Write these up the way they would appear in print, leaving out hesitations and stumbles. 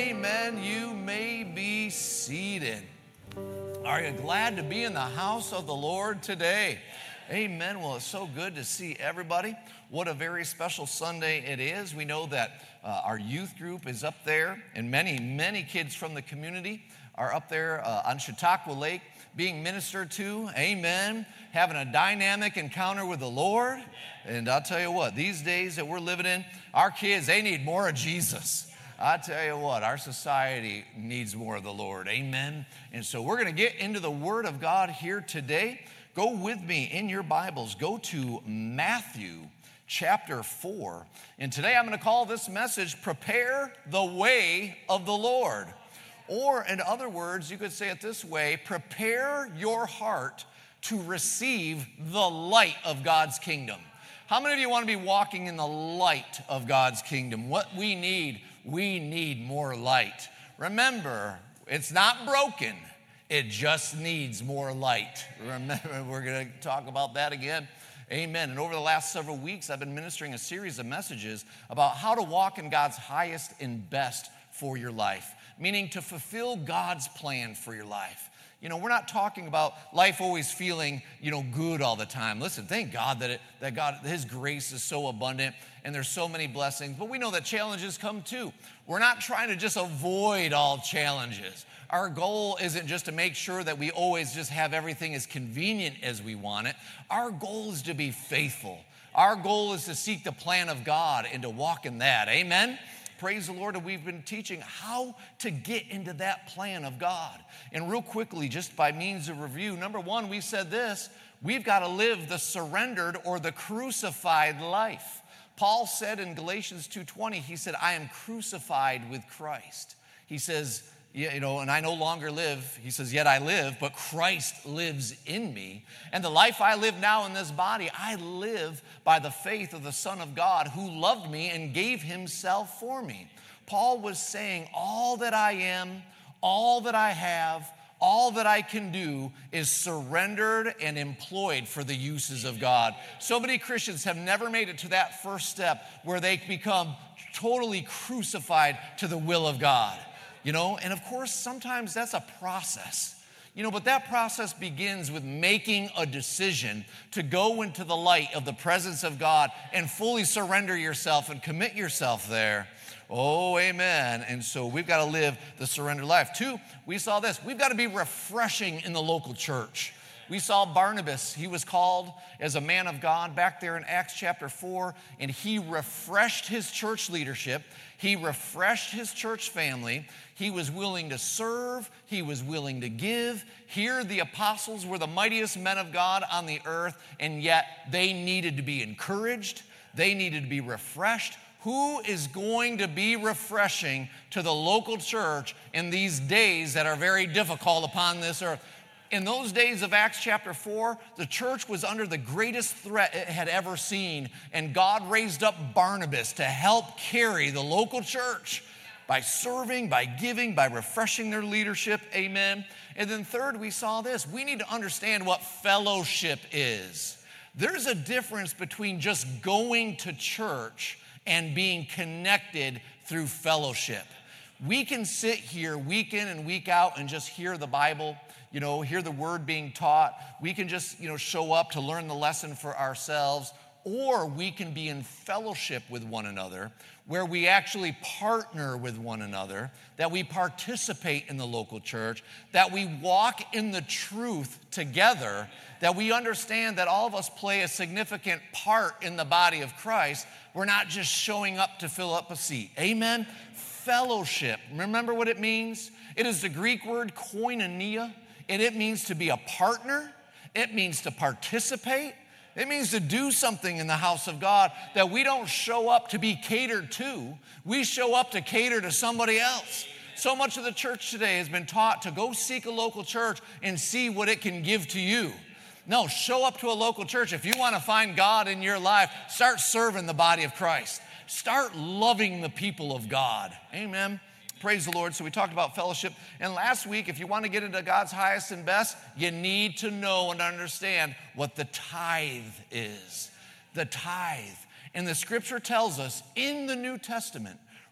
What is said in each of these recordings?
Amen. You may be seated. Are you glad to be in the house of the Lord today? Amen. Well, it's so good to see everybody. What a very special Sunday it is. We know that our youth group is up there, and many kids from the community are up there on Chautauqua Lake being ministered to. Amen. Having a dynamic encounter with the Lord. And I'll tell you what, these days that we're living in, our kids, they need more of Jesus. I tell you what, our society needs more of the Lord. Amen. And so we're going to get into the Word of God here today. Go with me in your Bibles. Go to Matthew chapter 4. And today I'm going to call this message, Prepare the Way of the Lord. Or in other words, you could say it this way, prepare your heart to receive the light of God's kingdom. How many of you want to be walking in the light of God's kingdom? What we need more light. Remember, it's not broken. It just needs more light. Remember, we're going to talk about that again. Amen. And over the last several weeks, I've been ministering a series of messages about how to walk in God's highest and best for your life, meaning to fulfill God's plan for your life. You know, we're not talking about life always feeling, good all the time. Listen, thank God that God, His grace is so abundant and there's so many blessings. But we know that challenges come too. We're not trying to just avoid all challenges. Our goal isn't just to make sure that we always just have everything as convenient as we want it. Our goal is to be faithful. Our goal is to seek the plan of God and to walk in that. Amen? Praise the Lord, and we've been teaching how to get into that plan of God. And real quickly, just by means of review, number one, we said this, we've got to live the surrendered or the crucified life. Paul said in Galatians 2:20, he said, I am crucified with Christ. He says, and I no longer live. He says, yet I live, but Christ lives in me. And the life I live now in this body, I live by the faith of the Son of God who loved me and gave himself for me. Paul was saying, all that I am, all that I have, all that I can do is surrendered and employed for the uses of God. So many Christians have never made it to that first step where they become totally crucified to the will of God. And of course, sometimes that's a process. But that process begins with making a decision to go into the light of the presence of God and fully surrender yourself and commit yourself there. Oh, amen. And so we've got to live the surrender life. 2, we saw this. We've got to be refreshing in the local church. We saw Barnabas. He was called as a man of God back there in Acts chapter 4, and he refreshed his church leadership. He refreshed his church family. He was willing to serve. He was willing to give. Here, the apostles were the mightiest men of God on the earth, and yet they needed to be encouraged. They needed to be refreshed. Who is going to be refreshing to the local church in these days that are very difficult upon this earth? In those days of Acts chapter 4, the church was under the greatest threat it had ever seen, and God raised up Barnabas to help carry the local church by serving, by giving, by refreshing their leadership. Amen. And then third, we saw this. We need to understand what fellowship is. There's a difference between just going to church and being connected through fellowship. We can sit here week in and week out and just hear the Bible, hear the word being taught. We can just, show up to learn the lesson for ourselves, or we can be in fellowship with one another, where we actually partner with one another, that we participate in the local church, that we walk in the truth together, that we understand that all of us play a significant part in the body of Christ. We're not just showing up to fill up a seat. Amen? Fellowship. Remember what it means? It is the Greek word koinonia, and it means to be a partner. It means to participate. It means to do something in the house of God, that we don't show up to be catered to. We show up to cater to somebody else. So much of the church today has been taught to go seek a local church and see what it can give to you. No, show up to a local church. If you want to find God in your life, start serving the body of Christ. Start loving the people of God. Amen. Praise the Lord. So we talked about fellowship. And last week, if you want to get into God's highest and best, you need to know and understand what the tithe is. The tithe. And the scripture tells us in the New Testament,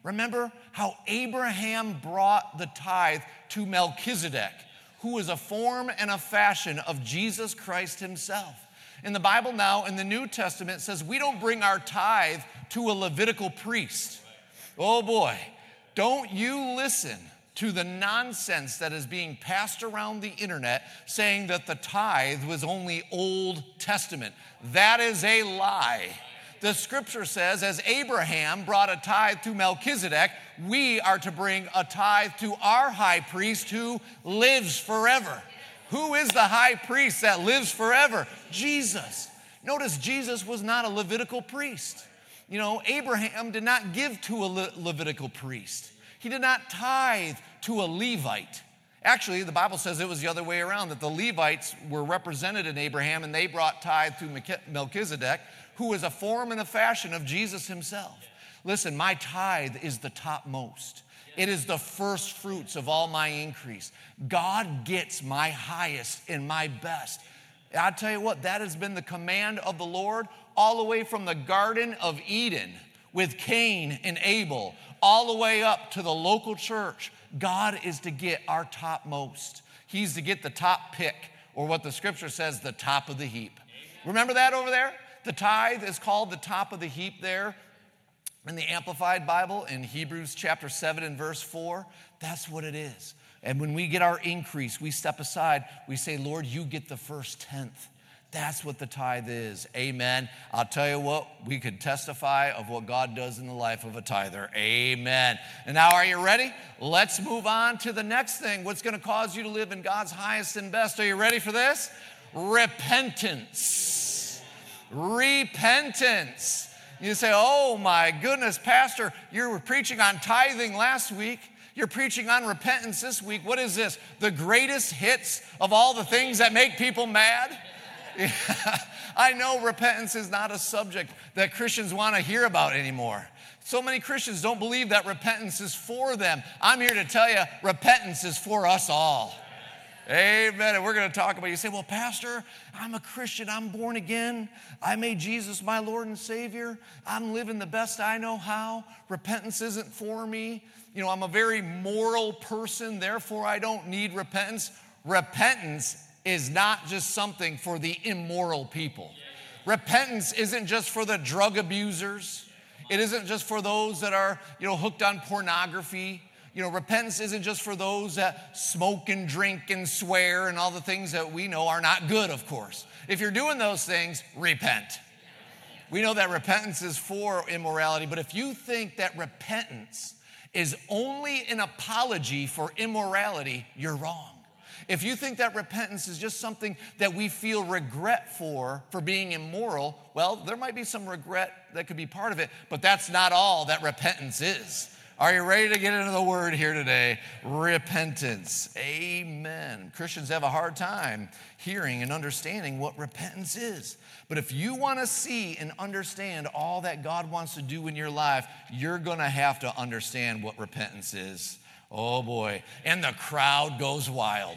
Remember how Abraham brought the tithe to Melchizedek, who is a form and a fashion of Jesus Christ himself. In the Bible now, in the New Testament, it says we don't bring our tithe to a Levitical priest. Oh boy, don't you listen to the nonsense that is being passed around the internet saying that the tithe was only Old Testament. That is a lie. The scripture says, as Abraham brought a tithe to Melchizedek, we are to bring a tithe to our high priest who lives forever. Who is the high priest that lives forever? Jesus. Notice Jesus was not a Levitical priest. You know, Abraham did not give to a Levitical priest. He did not tithe to a Levite. Actually, the Bible says it was the other way around, that the Levites were represented in Abraham and they brought tithe to Melchizedek, who was a form and a fashion of Jesus himself. Listen, my tithe is the topmost. It is the first fruits of all my increase. God gets my highest and my best. I tell you what, that has been the command of the Lord all the way from the Garden of Eden with Cain and Abel, all the way up to the local church. God is to get our topmost. He's to get the top pick, or what the scripture says, the top of the heap. Remember that over there? The tithe is called the top of the heap there in the Amplified Bible in Hebrews chapter 7 and verse 4. That's what it is. And when we get our increase, we step aside. We say, Lord, you get the first tenth. That's what the tithe is. Amen. I'll tell you what, we could testify of what God does in the life of a tither. Amen. And now, are you ready? Let's move on to the next thing. What's going to cause you to live in God's highest and best? Are you ready for this? Repentance. Repentance. You say, oh my goodness, Pastor, you were preaching on tithing last week. You're preaching on repentance this week. What is this? The greatest hits of all the things that make people mad? Yeah, I know repentance is not a subject that Christians want to hear about anymore. So many Christians don't believe that repentance is for them. I'm here to tell you, repentance is for us all. Amen. And we're going to talk about, you say, well, Pastor, I'm a Christian. I'm born again. I made Jesus my Lord and Savior. I'm living the best I know how. Repentance isn't for me. You know, I'm a very moral person, therefore I don't need repentance. Repentance is not just something for the immoral people. Repentance isn't just for the drug abusers. It isn't just for those that are, hooked on pornography. Repentance isn't just for those that smoke and drink and swear and all the things that we know are not good, of course. If you're doing those things, repent. We know that repentance is for immorality, but if you think that repentance is only an apology for immorality, you're wrong. If you think that repentance is just something that we feel regret for being immoral, well, there might be some regret that could be part of it, but that's not all that repentance is. Are you ready to get into the word here today? Repentance. Amen. Christians have a hard time hearing and understanding what repentance is. But if you want to see and understand all that God wants to do in your life, you're going to have to understand what repentance is. Oh boy. And the crowd goes wild.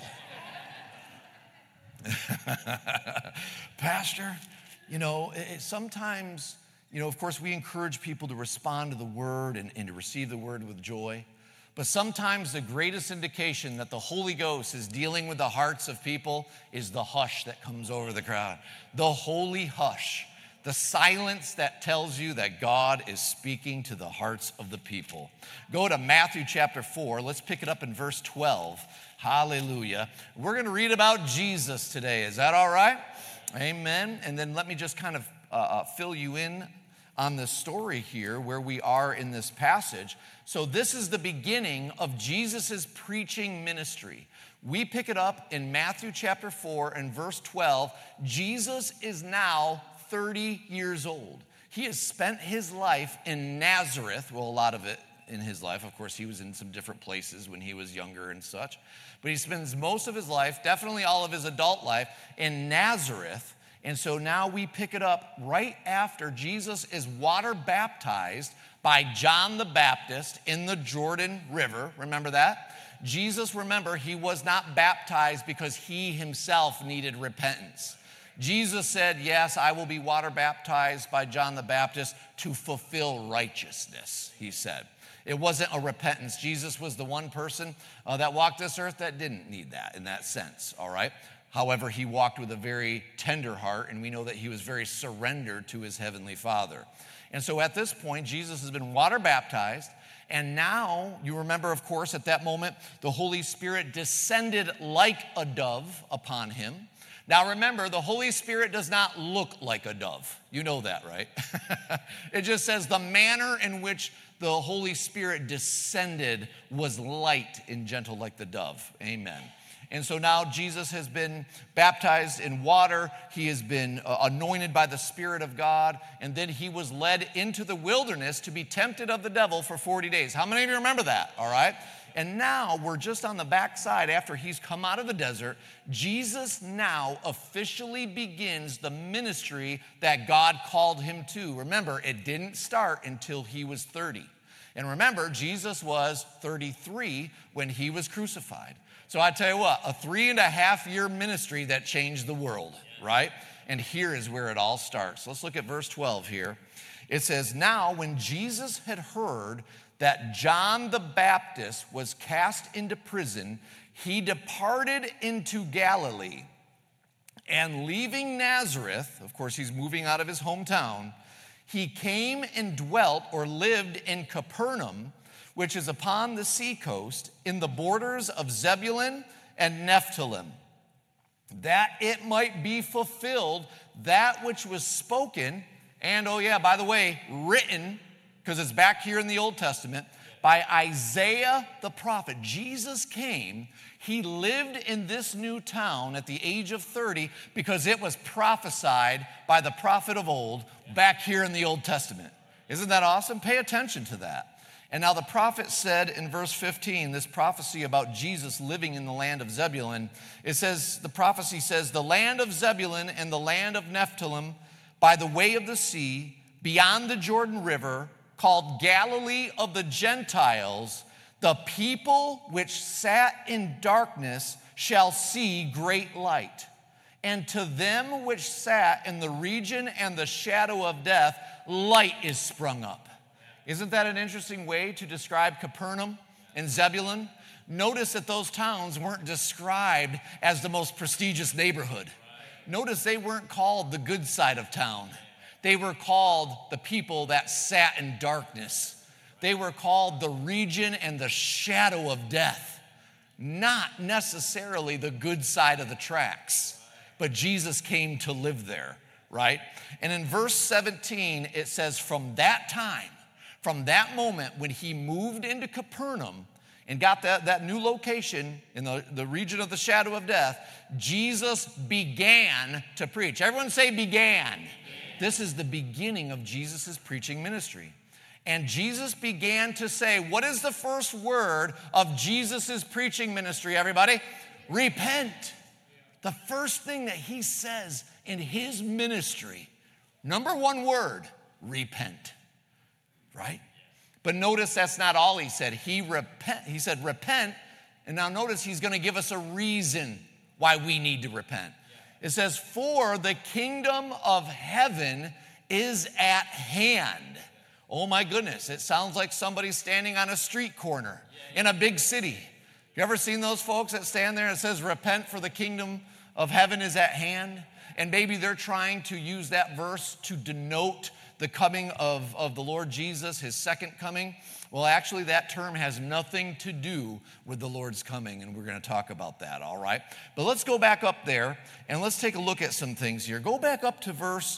Pastor, sometimes, of course, we encourage people to respond to the word and to receive the word with joy. But sometimes the greatest indication that the Holy Ghost is dealing with the hearts of people is the hush that comes over the crowd. The holy hush. The silence that tells you that God is speaking to the hearts of the people. Go to Matthew chapter 4. Let's pick it up in verse 12. Hallelujah. We're going to read about Jesus today. Is that all right? Amen. And then let me just kind of fill you in on the story here where we are in this passage. So this is the beginning of Jesus' preaching ministry. We pick it up in Matthew chapter 4 and verse 12. Jesus is now 30 years old. He has spent his life in Nazareth. Well, a lot of it in his life. Of course, he was in some different places when he was younger and such. But he spends most of his life, definitely all of his adult life, in Nazareth. And so now we pick it up right after Jesus is water baptized by John the Baptist in the Jordan River. Remember that? Jesus, remember, he was not baptized because he himself needed repentance. Jesus said, yes, I will be water baptized by John the Baptist to fulfill righteousness, he said. It wasn't a repentance. Jesus was the one person that walked this earth that didn't need that in that sense, all right? However, he walked with a very tender heart, and we know that he was very surrendered to his heavenly Father. And so at this point, Jesus has been water baptized, and now, you remember, of course, at that moment, the Holy Spirit descended like a dove upon him. Now remember, the Holy Spirit does not look like a dove. You know that, right? It just says the manner in which the Holy Spirit descended was light and gentle like the dove. Amen. And so now Jesus has been baptized in water. He has been anointed by the Spirit of God. And then he was led into the wilderness to be tempted of the devil for 40 days. How many of you remember that? All right. And now we're just on the backside after he's come out of the desert. Jesus now officially begins the ministry that God called him to. Remember, it didn't start until he was 30. And remember, Jesus was 33 when he was crucified. So I tell you what, a 3.5-year ministry that changed the world, right? And here is where it all starts. Let's look at verse 12 here. It says, now when Jesus had heard that John the Baptist was cast into prison, he departed into Galilee. And leaving Nazareth, of course he's moving out of his hometown, he came and dwelt or lived in Capernaum, which is upon the seacoast in the borders of Zebulun and Nephthalim, that it might be fulfilled that which was spoken, and oh yeah, by the way, written, because it's back here in the Old Testament, by Isaiah the prophet. Jesus came, he lived in this new town at the age of 30 because it was prophesied by the prophet of old back here in the Old Testament. Isn't that awesome? Pay attention to that. And now the prophet said in verse 15, this prophecy about Jesus living in the land of Zebulun, it says, the prophecy says, the land of Zebulun and the land of Nephthalim by the way of the sea, beyond the Jordan River, called Galilee of the Gentiles, the people which sat in darkness shall see great light. And to them which sat in the region and the shadow of death, light is sprung up. Isn't that an interesting way to describe Capernaum and Zebulun? Notice that those towns weren't described as the most prestigious neighborhood. Notice they weren't called the good side of town. They were called the people that sat in darkness. They were called the region and the shadow of death. Not necessarily the good side of the tracks, but Jesus came to live there, right? And in verse 17, it says, from that time, from that moment when he moved into Capernaum and got that new location in the region of the shadow of death, Jesus began to preach. Everyone say began. This is the beginning of Jesus' preaching ministry. And Jesus began to say, what is the first word of Jesus' preaching ministry, everybody? Repent. The first thing that he says in his ministry, number one word, repent. Right? But notice that's not all he said. He said, repent. And now notice he's going to give us a reason why we need to repent. It says, for the kingdom of heaven is at hand. Oh my goodness, it sounds like somebody standing on a street corner in a big city. You ever seen those folks that stand there and it says, repent for the kingdom of heaven is at hand? And maybe they're trying to use that verse to denote the coming of the Lord Jesus, his second coming. Well, actually, that term has nothing to do with the Lord's coming, and we're going to talk about that, all right? But let's go back up there, and let's take a look at some things here. Go back up to verse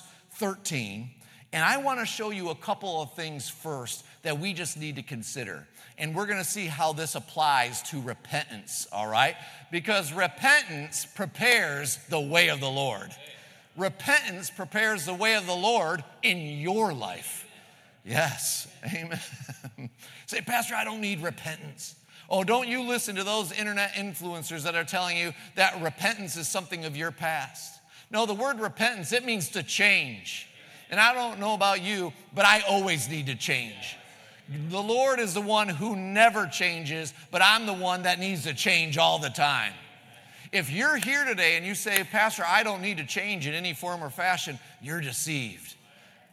13, and I want to show you a couple of things first that we just need to consider. And we're going to see how this applies to repentance, all right? Because repentance prepares the way of the Lord. Repentance prepares the way of the Lord in your life. Yes, amen. Say, Pastor, I don't need repentance. Oh, don't you listen to those internet influencers that are telling you that repentance is something of your past. No, the word repentance, it means to change. And I don't know about you, but I always need to change. The Lord is the one who never changes, but I'm the one that needs to change all the time. If you're here today and you say, Pastor, I don't need to change in any form or fashion, you're deceived.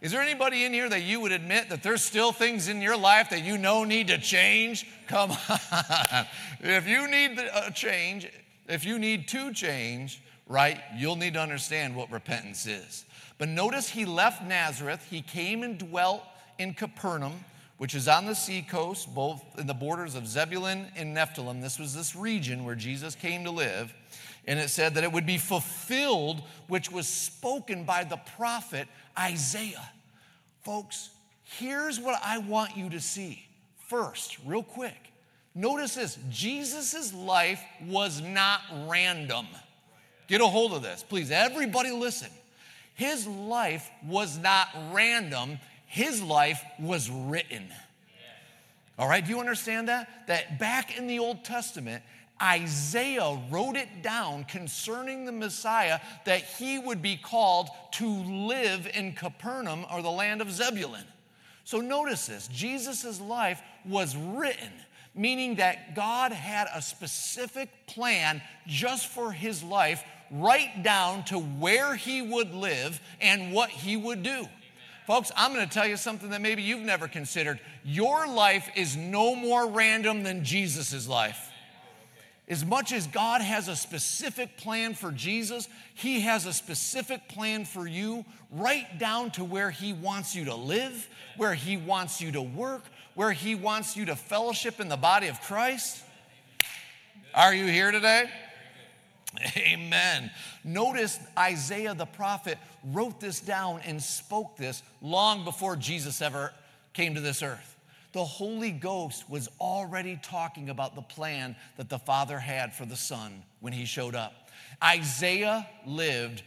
Is there anybody in here that you would admit that there's still things in your life that you know need to change? Come on. If you need a change, if you need to change, right, you'll need to understand what repentance is. But notice he left Nazareth. He came and dwelt in Capernaum, which is on the seacoast, both in the borders of Zebulun and Nephthalim. This was this region where Jesus came to live. And it said that it would be fulfilled, which was spoken by the prophet Isaiah. Folks, here's what I want you to see. First, real quick, notice this. Jesus' life was not random. Get a hold of this. Please, everybody listen. His life was not random. His life was written. All right, do you understand that? That back in the Old Testament, Isaiah wrote it down concerning the Messiah that he would be called to live in Capernaum, or the land of Zebulun. So notice this. Jesus' life was written, meaning that God had a specific plan just for his life, right down to where he would live and what he would do. Folks, I'm going to tell you something that maybe you've never considered. Your life is no more random than Jesus' life. As much as God has a specific plan for Jesus, he has a specific plan for you, right down to where he wants you to live, where he wants you to work, where he wants you to fellowship in the body of Christ. Are you here today? Amen. Notice Isaiah the prophet wrote this down and spoke this long before Jesus ever came to this earth. The Holy Ghost was already talking about the plan that the Father had for the Son when he showed up. Isaiah lived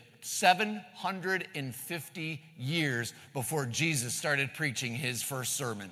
750 years before Jesus started preaching his first sermon.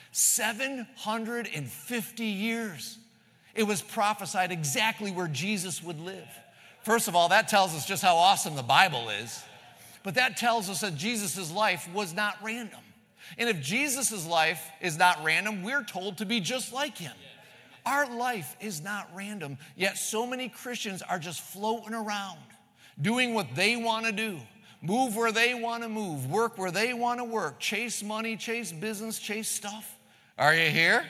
750 years. It was prophesied exactly where Jesus would live. First of all, that tells us just how awesome the Bible is. But that tells us that Jesus' life was not random. And if Jesus' life is not random, we're told to be just like him. Our life is not random, yet so many Christians are just floating around, doing what they want to do, move where they want to move, work where they want to work, chase money, chase business, chase stuff. Are you here?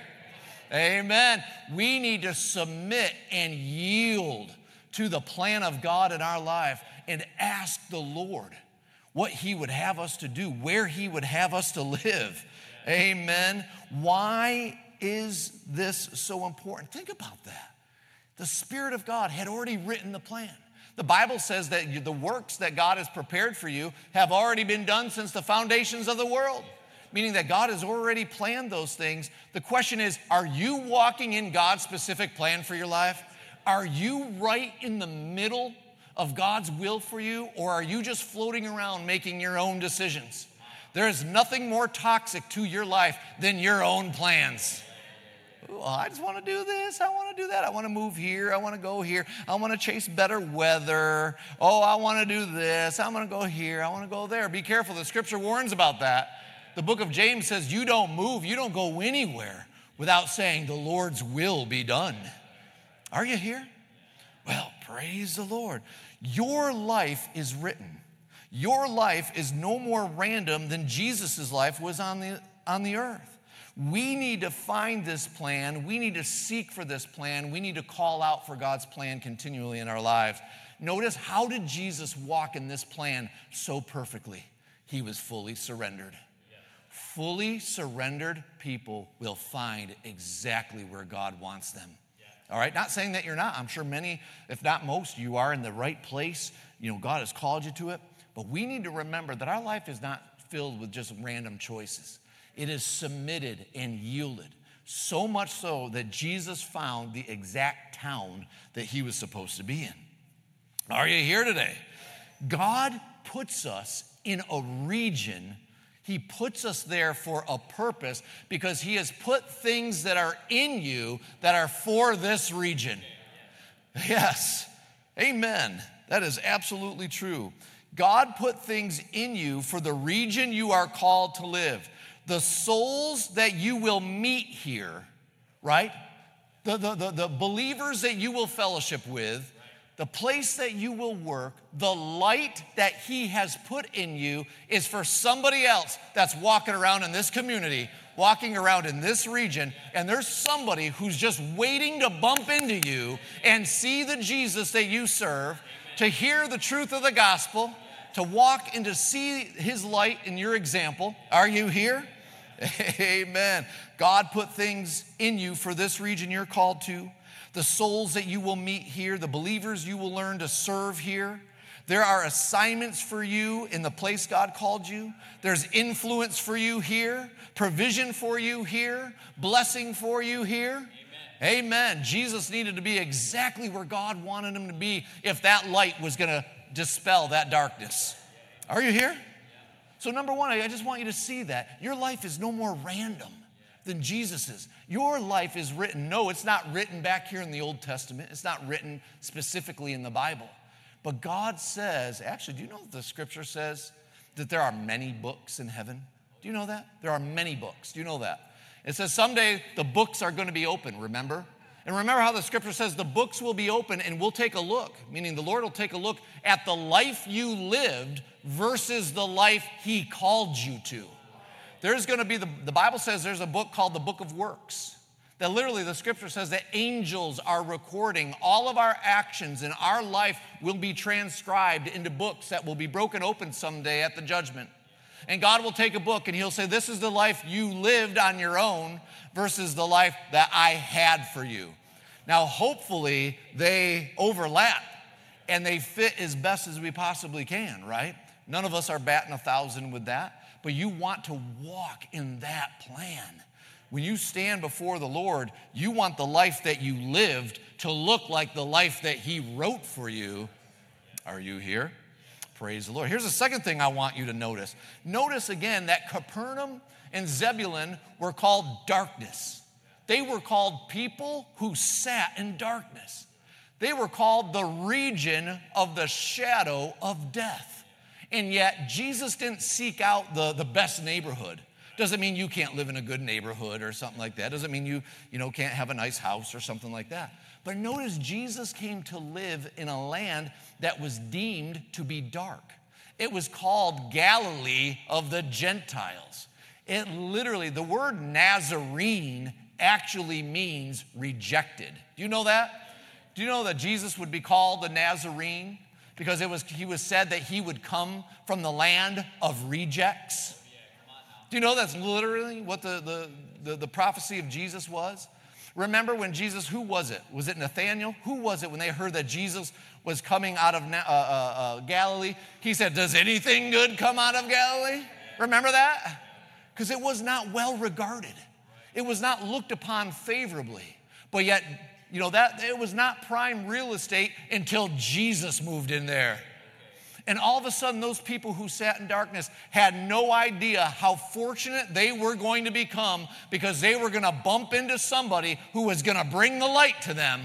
Amen. We need to submit and yield to the plan of God in our life and ask the Lord what he would have us to do, where he would have us to live. Amen. Why is this so important? Think about that. The Spirit of God had already written the plan. The Bible says that the works that God has prepared for you have already been done since the foundations of the world, meaning that God has already planned those things. The question is, are you walking in God's specific plan for your life? Are you right in the middle of God's will for you, or are you just floating around making your own decisions? There is nothing more toxic to your life than your own plans. Ooh, I just want to do this. I want to do that. I want to move here. I want to go here. I want to chase better weather. Oh, I want to do this. I'm going to go here. I want to go there. Be careful. The scripture warns about that. The book of James says you don't move. You don't go anywhere without saying the Lord's will be done. Are you here? Well, praise the Lord. Your life is written. Your life is no more random than Jesus' life was on the earth. We need to find this plan. We need to seek for this plan. We need to call out for God's plan continually in our lives. Notice, how did Jesus walk in this plan so perfectly? He was fully surrendered. Fully surrendered people will find exactly where God wants them. All right, not saying that you're not. I'm sure many, if not most, you are in the right place. You know, God has called you to it. But we need to remember that our life is not filled with just random choices. It is submitted and yielded. So much so that Jesus found the exact town that he was supposed to be in. Are you here today? God puts us in a region. He puts us there for a purpose, because he has put things that are in you that are for this region. Yes. Amen. That is absolutely true. God put things in you for the region you are called to live. The souls that you will meet here, right? The believers that you will fellowship with, the place that you will work, the light that he has put in you is for somebody else that's walking around in this community, walking around in this region, and there's somebody who's just waiting to bump into you and see the Jesus that you serve, to hear the truth of the gospel, to walk and to see his light in your example. Are you here? Amen. God put things in you for this region you're called to. The souls that you will meet here, the believers you will learn to serve here. There are assignments for you in the place God called you. There's influence for you here, provision for you here, blessing for you here. Amen. Jesus needed to be exactly where God wanted him to be if that light was going to dispel that darkness. Are you here? So number one, I just want you to see that. Your life is no more random than Jesus's. Your life is written. No, it's not written back here in the Old Testament. It's not written specifically in the Bible. But God says, actually, do you know that the scripture says that there are many books in heaven? Do you know that? There are many books. Do you know that? It says someday the books are going to be open, remember? And remember how the scripture says the books will be open and we'll take a look, meaning the Lord will take a look at the life you lived versus the life he called you to. There's going to be, the Bible says there's a book called the Book of Works. That literally the scripture says that angels are recording all of our actions in our life will be transcribed into books that will be broken open someday at the judgment. And God will take a book and he'll say, this is the life you lived on your own versus the life that I had for you. Now, hopefully they overlap and they fit as best as we possibly can, right? None of us are batting 1,000 with that, but you want to walk in that plan. When you stand before the Lord, you want the life that you lived to look like the life that he wrote for you. Are you here? Praise the Lord. Here's the second thing I want you to notice. Notice again that Capernaum and Zebulun were called darkness. They were called people who sat in darkness. They were called the region of the shadow of death. And yet Jesus didn't seek out the best neighborhood. Doesn't mean you can't live in a good neighborhood or something like that. Doesn't mean you can't have a nice house or something like that. But notice Jesus came to live in a land that was deemed to be dark. It was called Galilee of the Gentiles. It literally, the word Nazarene actually means rejected. Do you know that? Do you know that Jesus would be called the Nazarene? Because he was said that he would come from the land of rejects. Do you know that's literally what the prophecy of Jesus was? Remember when Jesus, who was it? Was it Nathanael? Who was it when they heard that Jesus was coming out of Galilee? He said, does anything good come out of Galilee? Remember that? Because it was not well regarded. It was not looked upon favorably. But yet, that it was not prime real estate until Jesus moved in there. And all of a sudden, those people who sat in darkness had no idea how fortunate they were going to become because they were going to bump into somebody who was going to bring the light to them.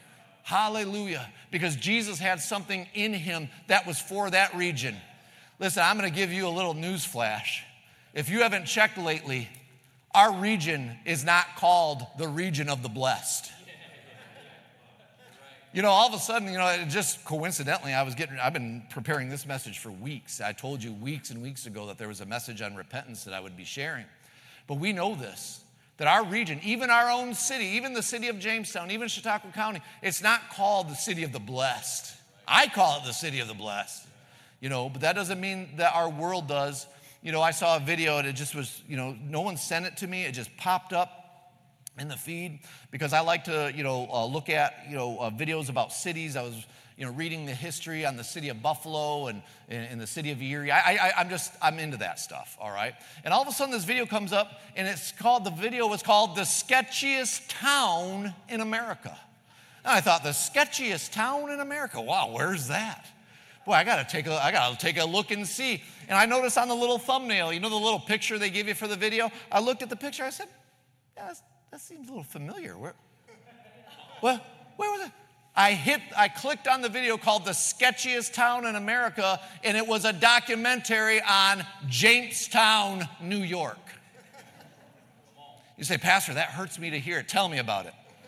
Hallelujah. Because Jesus had something in him that was for that region. Listen, I'm going to give you a little news flash. If you haven't checked lately, our region is not called the region of the blessed. All of a sudden, just coincidentally, I've been preparing this message for weeks. I told you weeks and weeks ago that there was a message on repentance that I would be sharing. But we know this, that our region, even our own city, even the city of Jamestown, even Chautauqua County, it's not called the city of the blessed. I call it the city of the blessed, but that doesn't mean that our world does. I saw a video and it just was, no one sent it to me. It just popped up in the feed because I like to, look at, videos about cities. I was, reading the history on the city of Buffalo and the city of Erie. I'm into that stuff, all right? And all of a sudden this video comes up and the video was called The Sketchiest Town in America. And I thought, the sketchiest town in America? Wow, where's that? Boy, I gotta take a look and see. And I noticed on the little thumbnail, the little picture they give you for the video, I looked at the picture, I said, yeah, that seems a little familiar. Where was it? I clicked on the video called The Sketchiest Town in America, and it was a documentary on Jamestown, New York. You say, Pastor, that hurts me to hear it. Tell me about it.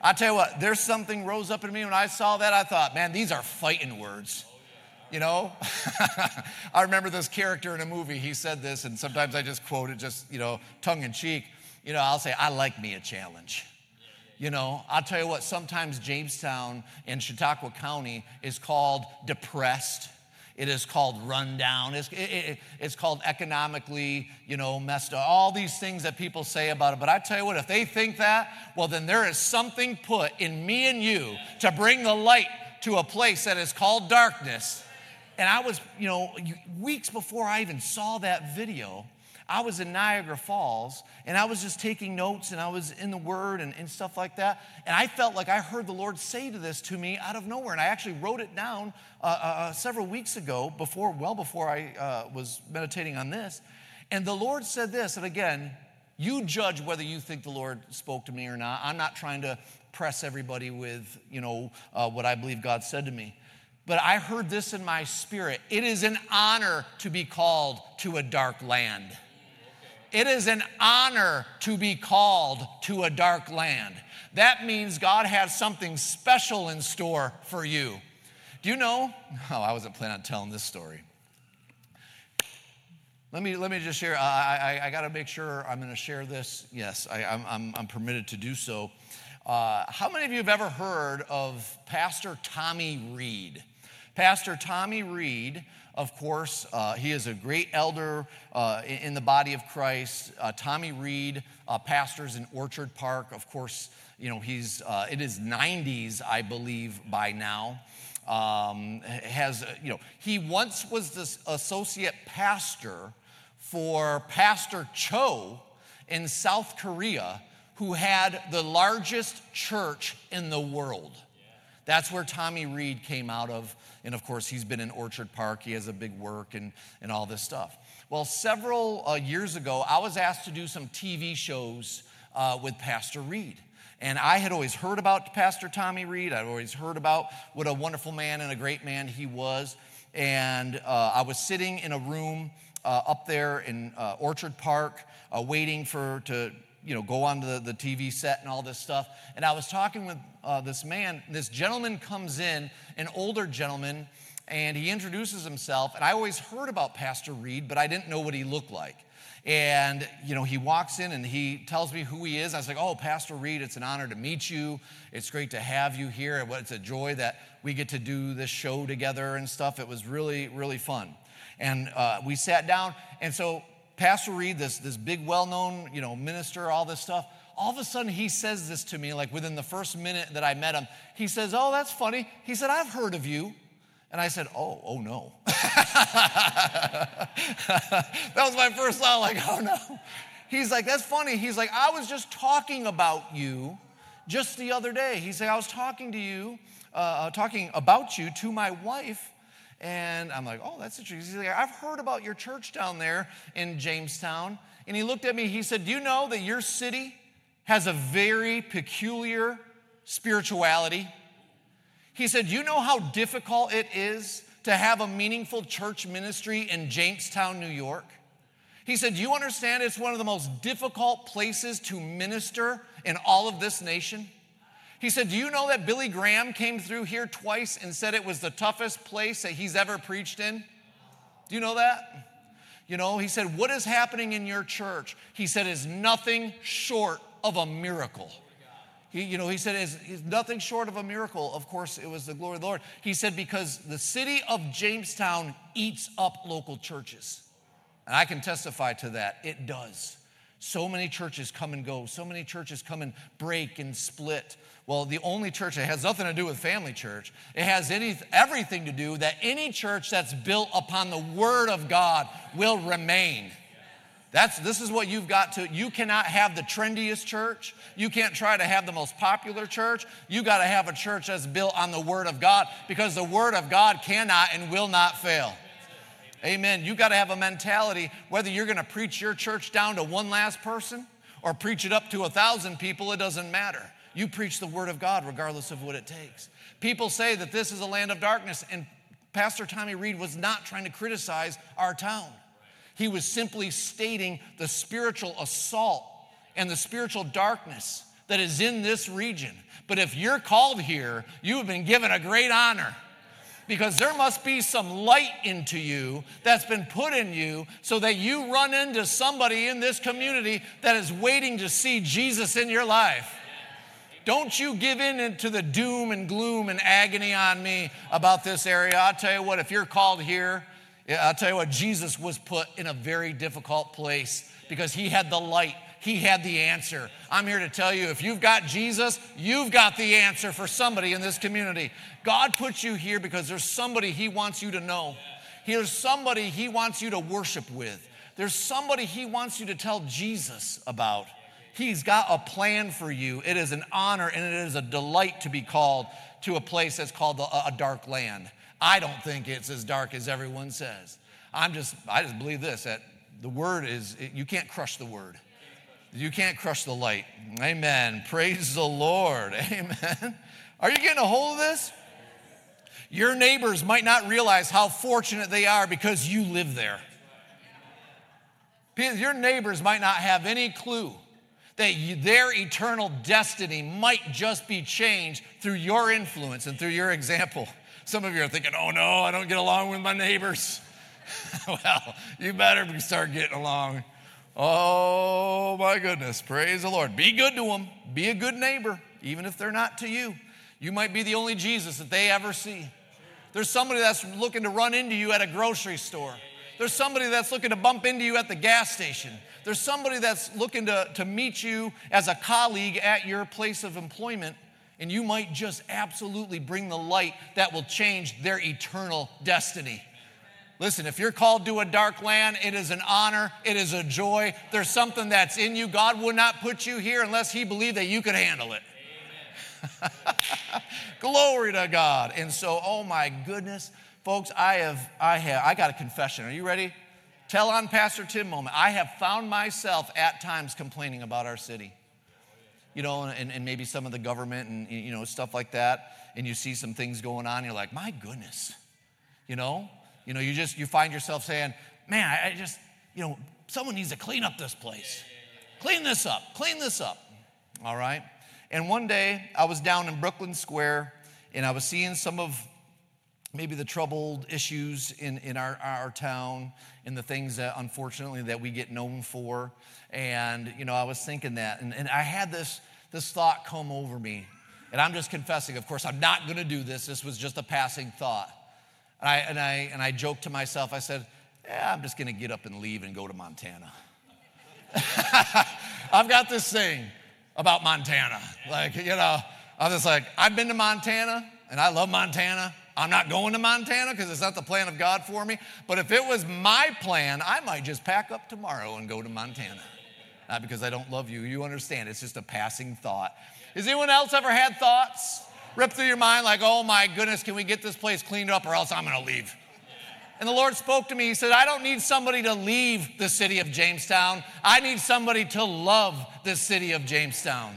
I tell you what, there's something rose up in me when I saw that. I thought, man, these are fighting words. You know, I remember this character in a movie. He said this, and sometimes I just quote it, just, tongue in cheek. I'll say, I like me a challenge. I'll tell you what, sometimes Jamestown in Chautauqua County is called depressed. It is called rundown. It's called economically, messed up. All these things that people say about it. But I tell you what, if they think that, well, then there is something put in me and you to bring the light to a place that is called darkness. And I was, weeks before I even saw that video, I was in Niagara Falls, and I was just taking notes, and I was in the Word and stuff like that. And I felt like I heard the Lord say this to me out of nowhere. And I actually wrote it down several weeks ago, well before I was meditating on this. And the Lord said this, and again, you judge whether you think the Lord spoke to me or not. I'm not trying to press everybody with, what I believe God said to me. But I heard this in my spirit. It is an honor to be called to a dark land. It is an honor to be called to a dark land. That means God has something special in store for you. Do you know? Oh, I wasn't planning on telling this story. Let me just share. I got to make sure I'm going to share this. Yes, I'm permitted to do so. How many of you have ever heard of Pastor Tommy Reed? Pastor Tommy Reed, of course, he is a great elder in the body of Christ. Tommy Reed pastors in Orchard Park. Of course, he's in his 90s, I believe, by now. He once was the associate pastor for Pastor Cho in South Korea, who had the largest church in the world. That's where Tommy Reed came out of. And of course, he's been in Orchard Park. He has a big work and all this stuff. Well, several years ago, I was asked to do some TV shows with Pastor Reed. And I had always heard about Pastor Tommy Reed. I'd always heard about what a wonderful man and a great man he was. And I was sitting in a room up there in Orchard Park waiting to go on to the TV set and all this stuff. And I was talking with this man. This gentleman comes in, an older gentleman, and he introduces himself. And I always heard about Pastor Reed, but I didn't know what he looked like. And, he walks in and he tells me who he is. I was like, oh, Pastor Reed, it's an honor to meet you. It's great to have you here. It's a joy that we get to do this show together and stuff. It was really, really fun. And we sat down. And so Pastor Reed, this big, well-known, minister, all this stuff, all of a sudden he says this to me, like within the first minute that I met him. He says, oh, that's funny. He said, I've heard of you. And I said, oh no. That was my first thought, like, oh no. He's like, that's funny. He's like, I was just talking about you just the other day. He said, I was talking about you to my wife. And I'm like, oh, that's interesting. He's like, I've heard about your church down there in Jamestown. And he looked at me, he said, do you know that your city has a very peculiar spirituality? He said, you know how difficult it is to have a meaningful church ministry in Jamestown, New York? He said, do you understand it's one of the most difficult places to minister in all of this nation? He said, do you know that Billy Graham came through here twice and said it was the toughest place that he's ever preached in? Do you know that? He said, what is happening in your church? He said, is nothing short of a miracle. He said, it's nothing short of a miracle. Of course, it was the glory of the Lord. He said, because the city of Jamestown eats up local churches. And I can testify to that. It does. So many churches come and go. So many churches come and break and split. Well, the only church that has nothing to do with Family Church, it has everything to do that any church that's built upon the Word of God will remain. This is what you've got to. You cannot have the trendiest church. You can't try to have the most popular church. You got to have a church that's built on the Word of God, because the Word of God cannot and will not fail. Amen. You got to have a mentality, whether you're going to preach your church down to one last person or preach it up to 1,000 people, it doesn't matter. You preach the Word of God regardless of what it takes. People say that this is a land of darkness, and Pastor Tommy Reed was not trying to criticize our town. He was simply stating the spiritual assault and the spiritual darkness that is in this region. But if you're called here, you have been given a great honor, because there must be some light into you that's been put in you so that you run into somebody in this community that is waiting to see Jesus in your life. Don't you give in to the doom and gloom and agony on me about this area. I'll tell you what, if you're called here, I'll tell you what, Jesus was put in a very difficult place because he had the light. He had the answer. I'm here to tell you, if you've got Jesus, you've got the answer for somebody in this community. God puts you here because there's somebody he wants you to know. There's somebody he wants you to worship with. There's somebody he wants you to tell Jesus about. He's got a plan for you. It is an honor and it is a delight to be called to a place that's called a dark land. I don't think it's as dark as everyone says. I just believe this, that the word is, you can't crush the word. You can't crush the light. Amen. Praise the Lord. Amen. Are you getting a hold of this? Your neighbors might not realize how fortunate they are because you live there. Your neighbors might not have any clue that their eternal destiny might just be changed through your influence and through your example. Some of you are thinking, oh no, I don't get along with my neighbors. Well, you better start getting along. Oh my goodness, praise the Lord. Be good to them. Be a good neighbor, even if they're not to you. You might be the only Jesus that they ever see. There's somebody that's looking to run into you at a grocery store. There's somebody that's looking to bump into you at the gas station. There's somebody that's looking to meet you as a colleague at your place of employment, and you might just absolutely bring the light that will change their eternal destiny. Listen, if you're called to a dark land, it is an honor, it is a joy. There's something that's in you. God would not put you here unless he believed that you could handle it. Glory to God. And so, oh my goodness, folks, I got a confession. Are you ready? Tell on Pastor Tim moment. I have found myself at times complaining about our city. You know, and maybe some of the government and, you know, stuff like that. And you see some things going on, you're like, my goodness, you know, you find yourself saying, man, I just, someone needs to clean up this place. Clean this up. All right. And one day I was down in Brooklyn Square and I was seeing some of maybe the troubled issues in our town and the things that unfortunately that we get known for. And, I was thinking that and I had this thought come over me. And I'm just confessing, of course, I'm not going to do this. This was just a passing thought. And I joked to myself, I said, I'm just going to get up and leave and go to Montana. I've got this thing about Montana. I'm just like, I've been to Montana, and I love Montana. I'm not going to Montana because it's not the plan of God for me. But if it was my plan, I might just pack up tomorrow and go to Montana. Not because I don't love you. You understand. It's just a passing thought. Has anyone else ever had thoughts rip through your mind like, oh my goodness, can we get this place cleaned up or else I'm going to leave? And the Lord spoke to me. He said, I don't need somebody to leave the city of Jamestown. I need somebody to love the city of Jamestown.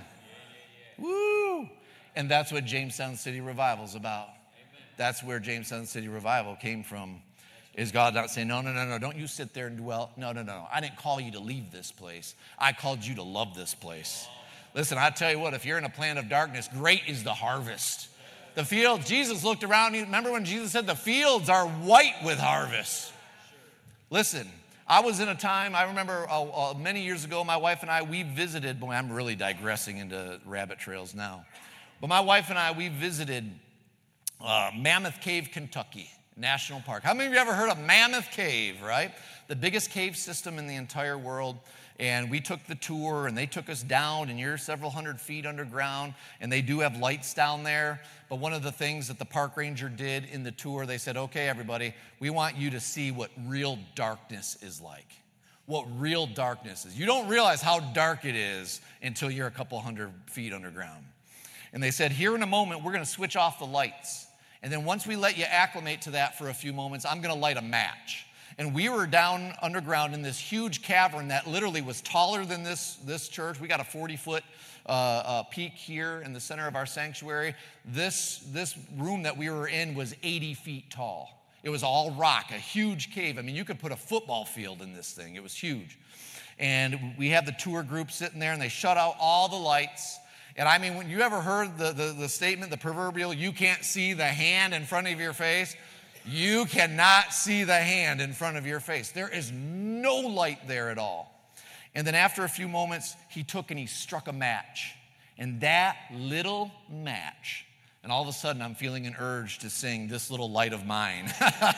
Woo! And that's what Jamestown City Revival is about. That's where Jamestown City Revival came from. Is God not saying, no, don't you sit there and dwell. No. I didn't call you to leave this place. I called you to love this place. Listen, I tell you what, if you're in a plan of darkness, great is the harvest. The field, Jesus looked around. Remember when Jesus said the fields are white with harvest? Listen, I was in a time, I remember many years ago, my wife and I, we visited, boy, I'm really digressing into rabbit trails now. But my wife and I, we visited Mammoth Cave, Kentucky National Park. How many of you ever heard of Mammoth Cave, right? The biggest cave system in the entire world. And we took the tour, and they took us down, and you're several hundred feet underground, and they do have lights down there. But one of the things that the park ranger did in the tour, they said, okay, everybody, we want you to see what real darkness is like. What real darkness is. You don't realize how dark it is until you're a couple hundred feet underground. And they said, here in a moment, we're going to switch off the lights. And then once we let you acclimate to that for a few moments, I'm going to light a match. And we were down underground in this huge cavern that literally was taller than this church. We got a 40-foot peak here in the center of our sanctuary. This room that we were in was 80 feet tall. It was all rock, a huge cave. I mean, you could put a football field in this thing. It was huge. And we had the tour group sitting there, and they shut out all the lights. And I mean, when you ever heard the statement, the proverbial, you can't see the hand in front of your face? You cannot see the hand in front of your face. There is no light there at all. And then after a few moments, he took and he struck a match. And that little match, and all of a sudden I'm feeling an urge to sing This Little Light of Mine.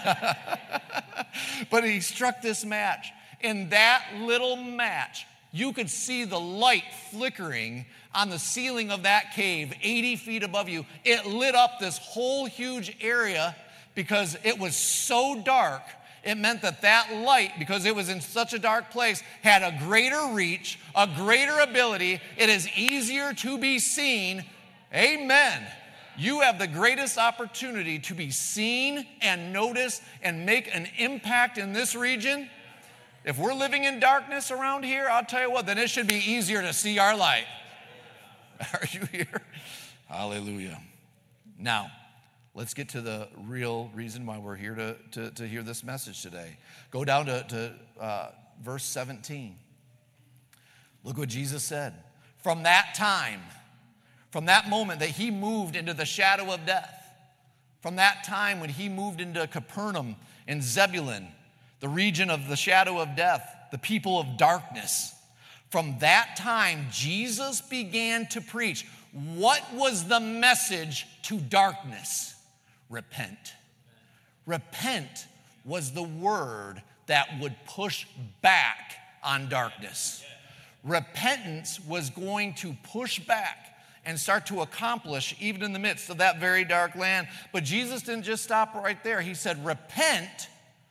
But he struck this match. And that little match, you could see the light flickering on the ceiling of that cave 80 feet above you. It lit up this whole huge area because it was so dark. It meant that that light, because it was in such a dark place, had a greater reach, a greater ability. It is easier to be seen. Amen. You have the greatest opportunity to be seen and noticed and make an impact in this region. If we're living in darkness around here, I'll tell you what, then it should be easier to see our light. Are you here? Hallelujah. Now, let's get to the real reason why we're here to hear this message today. Go down to verse 17. Look what Jesus said. From that time, from that moment that he moved into the shadow of death, from that time when he moved into Capernaum and Zebulun, the region of the shadow of death, the people of darkness, from that time, Jesus began to preach. What was the message to darkness? Repent. Repent was the word that would push back on darkness. Repentance was going to push back and start to accomplish even in the midst of that very dark land. But Jesus didn't just stop right there. He said, repent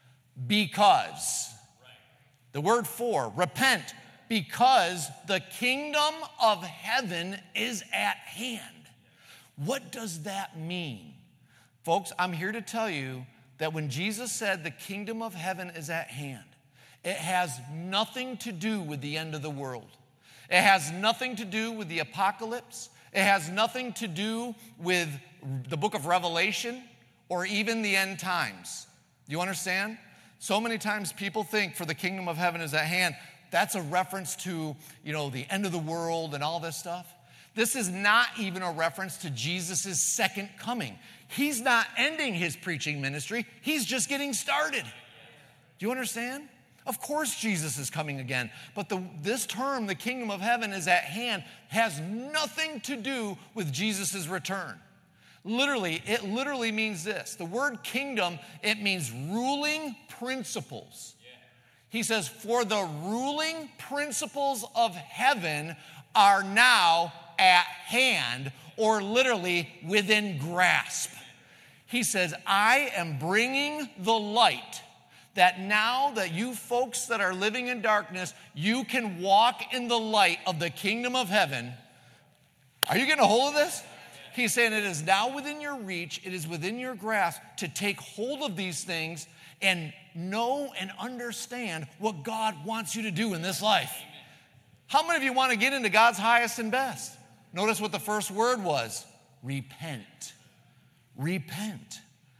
because. The word for, repent, because the kingdom of heaven is at hand. What does that mean? Folks, I'm here to tell you that when Jesus said the kingdom of heaven is at hand, it has nothing to do with the end of the world. It has nothing to do with the apocalypse. It has nothing to do with the book of Revelation or even the end times. Do you understand? So many times people think for the kingdom of heaven is at hand, that's a reference to, the end of the world and all this stuff. This is not even a reference to Jesus' second coming. He's not ending his preaching ministry. He's just getting started. Do you understand? Of course Jesus is coming again. But this term, the kingdom of heaven is at hand, has nothing to do with Jesus' return. It literally means this. The word kingdom, it means ruling principles. He says, for the ruling principles of heaven are now at hand, or literally within grasp. He says, I am bringing the light that now that you folks that are living in darkness, you can walk in the light of the kingdom of heaven. Are you getting a hold of this? He's saying it is now within your reach, it is within your grasp to take hold of these things and know and understand what God wants you to do in this life. How many of you want to get into God's highest and best? Notice what the first word was. Repent. Repent.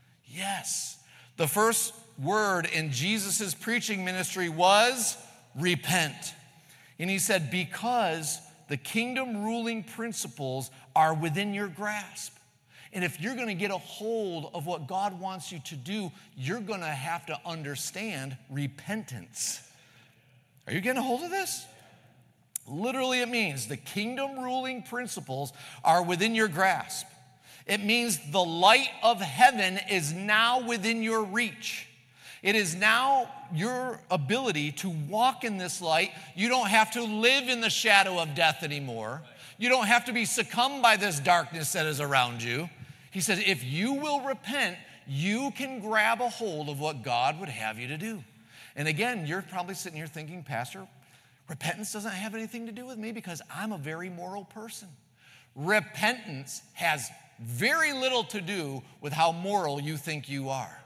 Yes. The first word in Jesus' preaching ministry was repent. And he said, because the kingdom ruling principles are within your grasp. And if you're going to get a hold of what God wants you to do, you're going to have to understand repentance. Are you getting a hold of this? Literally, it means the kingdom ruling principles are within your grasp. It means the light of heaven is now within your reach. It is now your ability to walk in this light. You don't have to live in the shadow of death anymore. You don't have to be succumbed by this darkness that is around you. He says, if you will repent, you can grab a hold of what God would have you to do. And again, you're probably sitting here thinking, Pastor, repentance doesn't have anything to do with me because I'm a very moral person. Repentance has very little to do with how moral you think you are.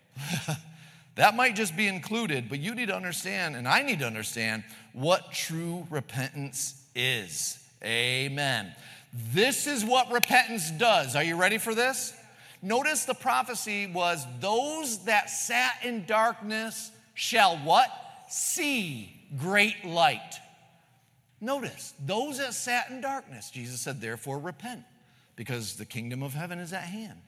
That might just be included, but you need to understand, and I need to understand, what true repentance is. Amen. This is what repentance does. Are you ready for this? Notice the prophecy was, those that sat in darkness shall what? See great light. Notice, those that sat in darkness, Jesus said, therefore repent, because the kingdom of heaven is at hand.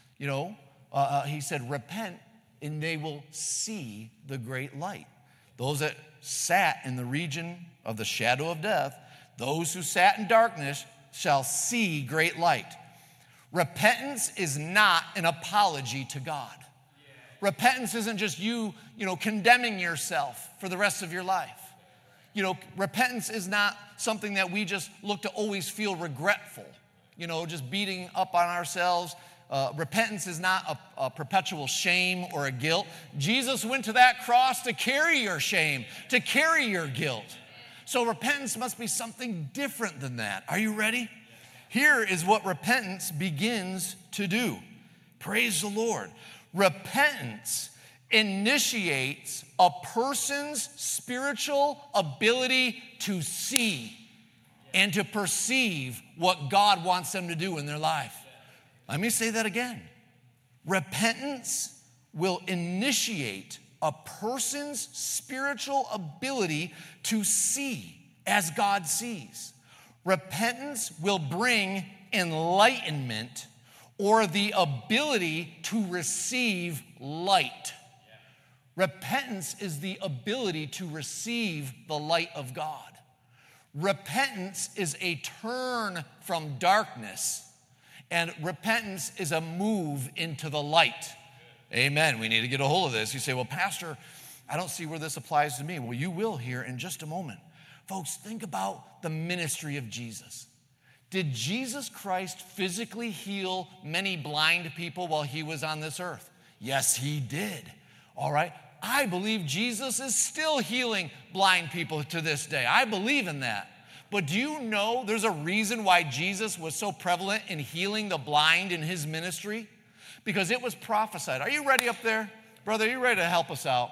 He said, repent, and they will see the great light. Those that sat in the region of the shadow of death, those who sat in darkness shall see great light. Repentance is not an apology to God. Repentance isn't just you condemning yourself for the rest of your life. Repentance is not something that we just look to always feel regretful, just beating up on ourselves. Repentance is not a perpetual shame or a guilt. Jesus went to that cross to carry your shame, to carry your guilt. So repentance must be something different than that. Are you ready? Here is what repentance begins to do. Praise the Lord. Repentance initiates a person's spiritual ability to see and to perceive what God wants them to do in their life. Let me say that again. Repentance will initiate a person's spiritual ability to see as God sees. Repentance will bring enlightenment or the ability to receive light. Repentance is the ability to receive the light of God. Repentance is a turn from darkness, and repentance is a move into the light. Amen. We need to get a hold of this. You say, well, Pastor, I don't see where this applies to me. Well, you will here in just a moment. Folks, think about the ministry of Jesus. Did Jesus Christ physically heal many blind people while he was on this earth? Yes, he did. All right. I believe Jesus is still healing blind people to this day. I believe in that. But do you know there's a reason why Jesus was so prevalent in healing the blind in his ministry? Because it was prophesied. Are you ready up there? Brother, are you ready to help us out?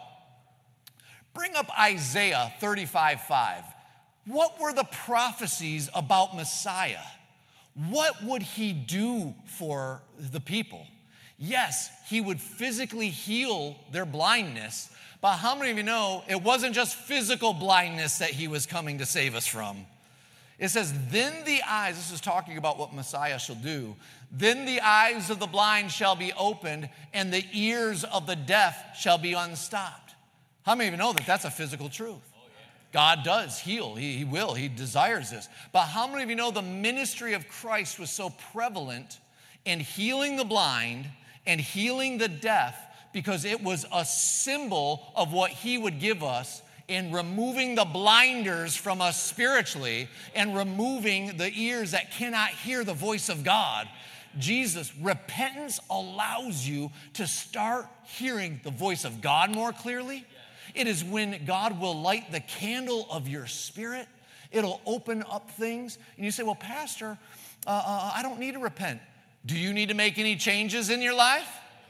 Bring up Isaiah 35:5. What were the prophecies about Messiah? What would he do for the people? Yes, he would physically heal their blindness, but how many of you know it wasn't just physical blindness that he was coming to save us from? It says, then the eyes, this is talking about what Messiah shall do, then the eyes of the blind shall be opened, and the ears of the deaf shall be unstopped. How many of you know that that's a physical truth? God does heal. He will. He desires this. But how many of you know the ministry of Christ was so prevalent in healing the blind and healing the deaf because it was a symbol of what he would give us in removing the blinders from us spiritually and removing the ears that cannot hear the voice of God. Jesus, repentance allows you to start hearing the voice of God more clearly. It is when God will light the candle of your spirit. It'll open up things. And you say, well, Pastor, I don't need to repent. Do you need to make any changes in your life?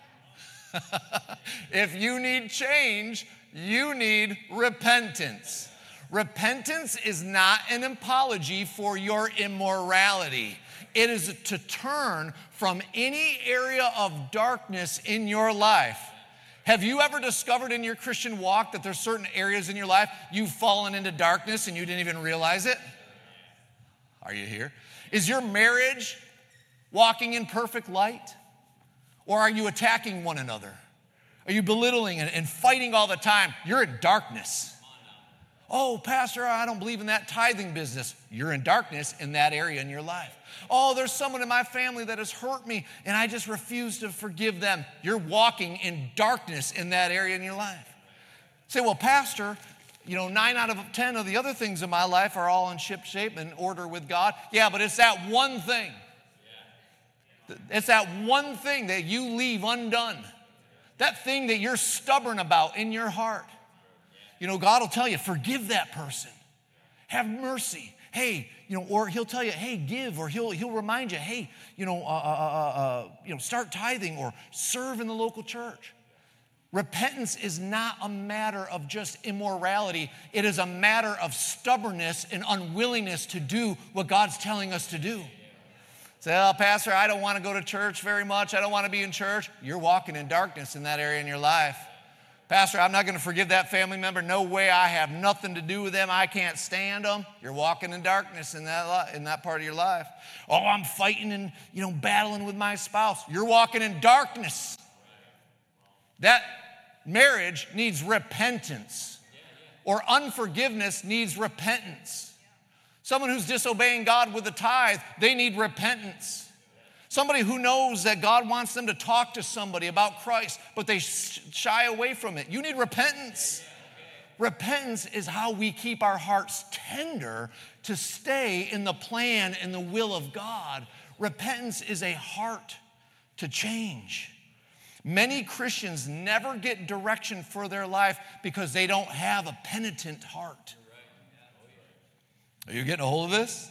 If you need change, you need repentance. Repentance is not an apology for your immorality. It is to turn from any area of darkness in your life. Have you ever discovered in your Christian walk that there's certain areas in your life you've fallen into darkness and you didn't even realize it? Are you here? Is your marriage walking in perfect light? Or are you attacking one another? Are you belittling and fighting all the time? You're in darkness. Oh, Pastor, I don't believe in that tithing business. You're in darkness in that area in your life. Oh, there's someone in my family that has hurt me and I just refuse to forgive them. You're walking in darkness in that area in your life. Say, well, Pastor, 9 out of 10 of the other things in my life are all in shipshape and order with God. Yeah, but it's that one thing. It's that one thing that you leave undone. That thing that you're stubborn about in your heart. God will tell you, forgive that person. Have mercy. Hey, or he'll tell you, hey, give, or he'll remind you, hey, start tithing or serve in the local church. Repentance is not a matter of just immorality. It is a matter of stubbornness and unwillingness to do what God's telling us to do. Say, oh, Pastor, I don't want to go to church very much. I don't want to be in church. You're walking in darkness in that area in your life. Pastor, I'm not going to forgive that family member. No way, I have nothing to do with them. I can't stand them. You're walking in darkness in that part of your life. Oh, I'm fighting and, battling with my spouse. You're walking in darkness. That marriage needs repentance, or unforgiveness needs repentance. Someone who's disobeying God with the tithe, they need repentance. Somebody who knows that God wants them to talk to somebody about Christ, but they shy away from it. You need repentance. Repentance is how we keep our hearts tender to stay in the plan and the will of God. Repentance is a heart to change. Many Christians never get direction for their life because they don't have a penitent heart. Are you getting a hold of this?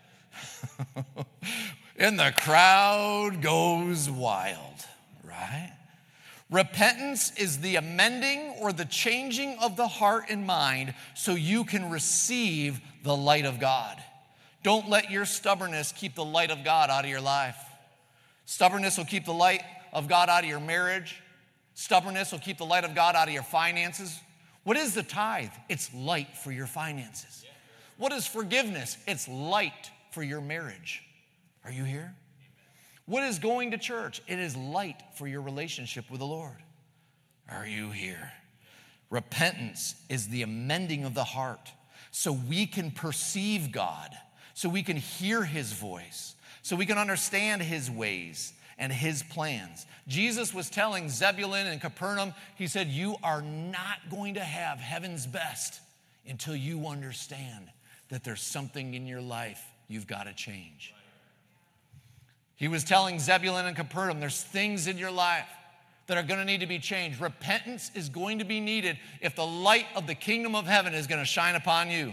And the crowd goes wild, right? Repentance is the amending or the changing of the heart and mind so you can receive the light of God. Don't let your stubbornness keep the light of God out of your life. Stubbornness will keep the light of God out of your marriage. Stubbornness will keep the light of God out of your finances. What is the tithe? It's light for your finances. What is forgiveness? It's light for your marriage. Are you here? What is going to church? It is light for your relationship with the Lord. Are you here? Repentance is the amending of the heart so we can perceive God, so we can hear his voice, so we can understand his ways and his plans. Jesus was telling Zebulun and Capernaum, he said, you are not going to have heaven's best until you understand that there's something in your life you've got to change. He was telling Zebulun and Capernaum, there's things in your life that are going to need to be changed. Repentance is going to be needed if the light of the kingdom of heaven is going to shine upon you.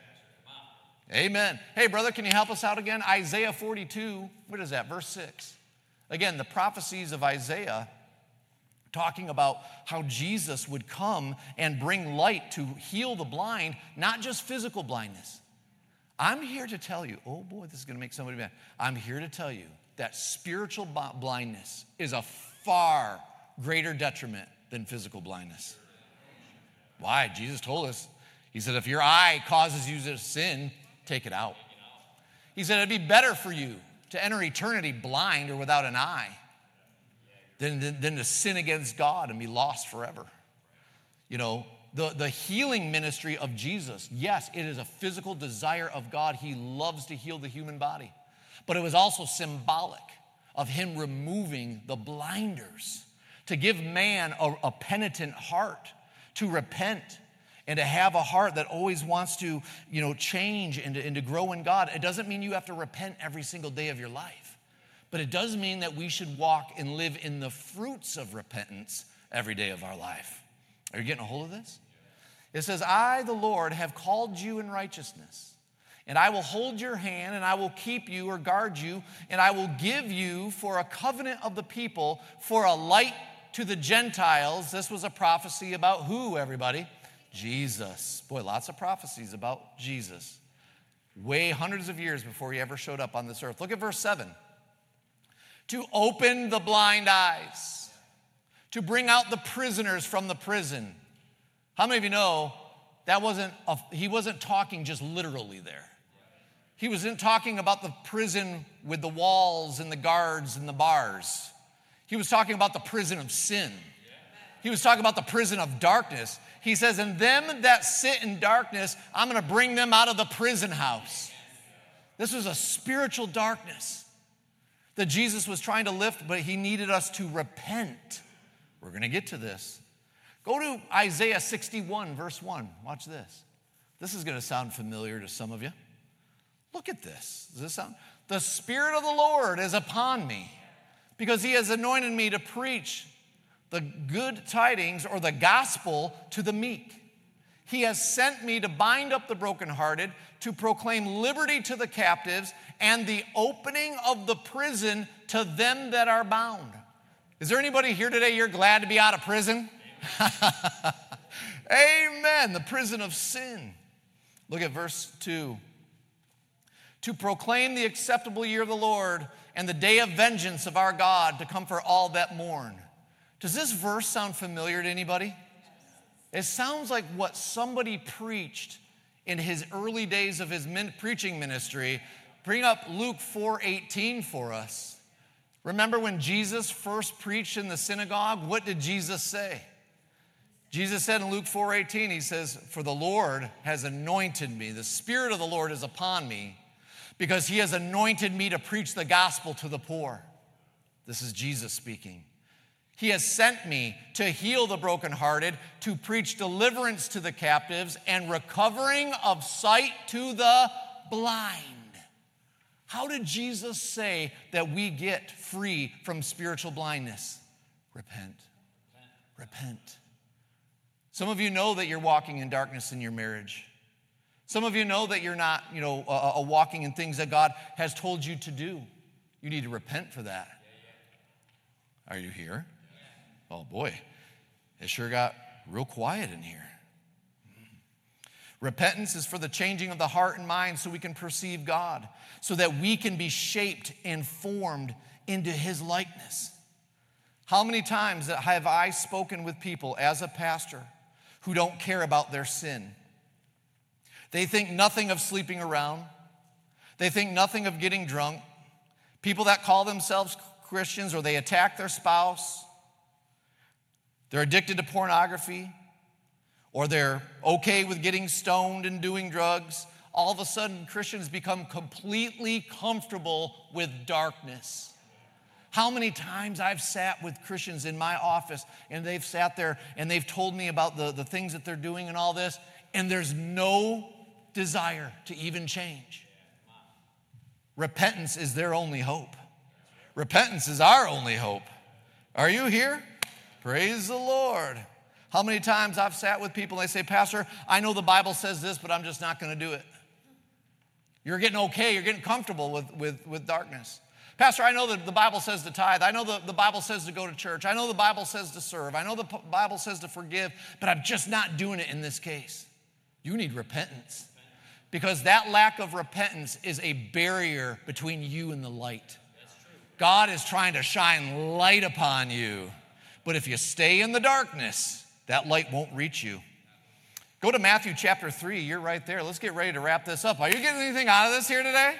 Amen. Hey, brother, can you help us out again? Isaiah 42, what is that, verse 6? Again, the prophecies of Isaiah talking about how Jesus would come and bring light to heal the blind, not just physical blindness. I'm here to tell you, oh boy, this is going to make somebody mad. I'm here to tell you that spiritual blindness is a far greater detriment than physical blindness. Why? Jesus told us. He said, if your eye causes you to sin, take it out. He said, it'd be better for you to enter eternity blind or without an eye than to sin against God and be lost forever. The healing ministry of Jesus, yes, it is a physical desire of God. He loves to heal the human body. But it was also symbolic of him removing the blinders to give man a penitent heart, to repent and to have a heart that always wants to, change and to grow in God. It doesn't mean you have to repent every single day of your life. But it does mean that we should walk and live in the fruits of repentance every day of our life. Are you getting a hold of this? It says, I, the Lord, have called you in righteousness, and I will hold your hand, and I will keep you or guard you, and I will give you for a covenant of the people, for a light to the Gentiles. This was a prophecy about who, everybody? Jesus. Boy, lots of prophecies about Jesus. Way hundreds of years before he ever showed up on this earth. Look at verse 7. To open the blind eyes, to bring out the prisoners from the prison. How many of you know he wasn't talking just literally there? He wasn't talking about the prison with the walls and the guards and the bars. He was talking about the prison of sin. He was talking about the prison of darkness. He says, and them that sit in darkness, I'm going to bring them out of the prison house. This was a spiritual darkness that Jesus was trying to lift, but he needed us to repent. We're going to get to this. Go to Isaiah 61, verse 1. Watch this. This is going to sound familiar to some of you. Look at this. Does this sound? The Spirit of the Lord is upon me because he has anointed me to preach the good tidings or the gospel to the meek. He has sent me to bind up the brokenhearted, to proclaim liberty to the captives, and the opening of the prison to them that are bound. Is there anybody here today, you're glad to be out of prison? Amen. The prison of sin. Look at verse 2. To proclaim the acceptable year of the Lord and the day of vengeance of our God, to come for all that mourn. Does this verse sound familiar to anybody? It sounds like what somebody preached in his early days of his preaching ministry. Bring up Luke 4:18 for us. Remember when Jesus first preached in the synagogue? What did Jesus say? Jesus said in Luke 4:18, he says, "For the Lord has anointed me. The Spirit of the Lord is upon me because he has anointed me to preach the gospel to the poor." This is Jesus speaking. "He has sent me to heal the brokenhearted, to preach deliverance to the captives, and recovering of sight to the blind." How did Jesus say that we get free from spiritual blindness? Repent. Repent. Some of you know that you're walking in darkness in your marriage. Some of you know that you're not, walking in things that God has told you to do. You need to repent for that. Are you here? Oh boy, it sure got real quiet in here. Repentance is for the changing of the heart and mind so we can perceive God, so that we can be shaped and formed into his likeness. How many times have I spoken with people as a pastor who don't care about their sin? They think nothing of sleeping around. They think nothing of getting drunk. People that call themselves Christians, or they attack their spouse. They're addicted to pornography, or they're okay with getting stoned and doing drugs. All of a sudden, Christians become completely comfortable with darkness. How many times I've sat with Christians in my office, and they've sat there and they've told me about the things that they're doing and all this, and there's no desire to even change. Repentance is their only hope. Repentance is our only hope. Are you here? Praise the Lord. How many times I've sat with people and they say, "Pastor, I know the Bible says this, but I'm just not going to do it." You're getting okay. You're getting comfortable with darkness. "Pastor, I know that the Bible says to tithe. I know the Bible says to go to church. I know the Bible says to serve. I know the Bible says to forgive, but I'm just not doing it in this case." You need repentance, because that lack of repentance is a barrier between you and the light. God is trying to shine light upon you, but if you stay in the darkness, that light won't reach you. Go to Matthew chapter 3. You're right there. Let's get ready to wrap this up. Are you getting anything out of this here today?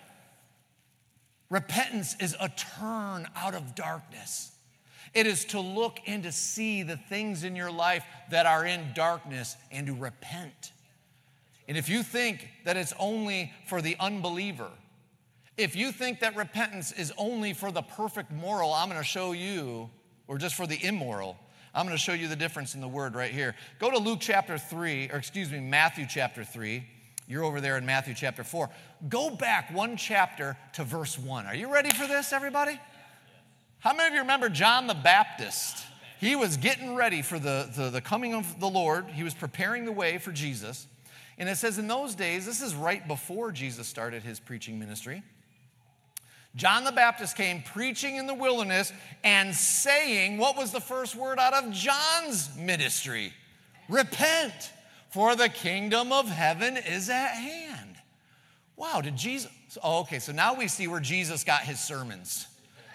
Repentance is a turn out of darkness. It is to look and to see the things in your life that are in darkness and to repent. And if you think that it's only for the unbeliever, if you think that repentance is only for the perfect moral, I'm going to show you, or just for the immoral, I'm going to show you the difference in the word right here. Go to Matthew chapter 3. You're over there in Matthew chapter 4. Go back one chapter to verse 1. Are you ready for this, everybody? How many of you remember John the Baptist? He was getting ready for the coming of the Lord. He was preparing the way for Jesus. And it says in those days, this is right before Jesus started his preaching ministry, John the Baptist came preaching in the wilderness and saying, what was the first word out of John's ministry? Repent, for the kingdom of heaven is at hand. Wow, did Jesus? Oh, okay, so now we see where Jesus got his sermons.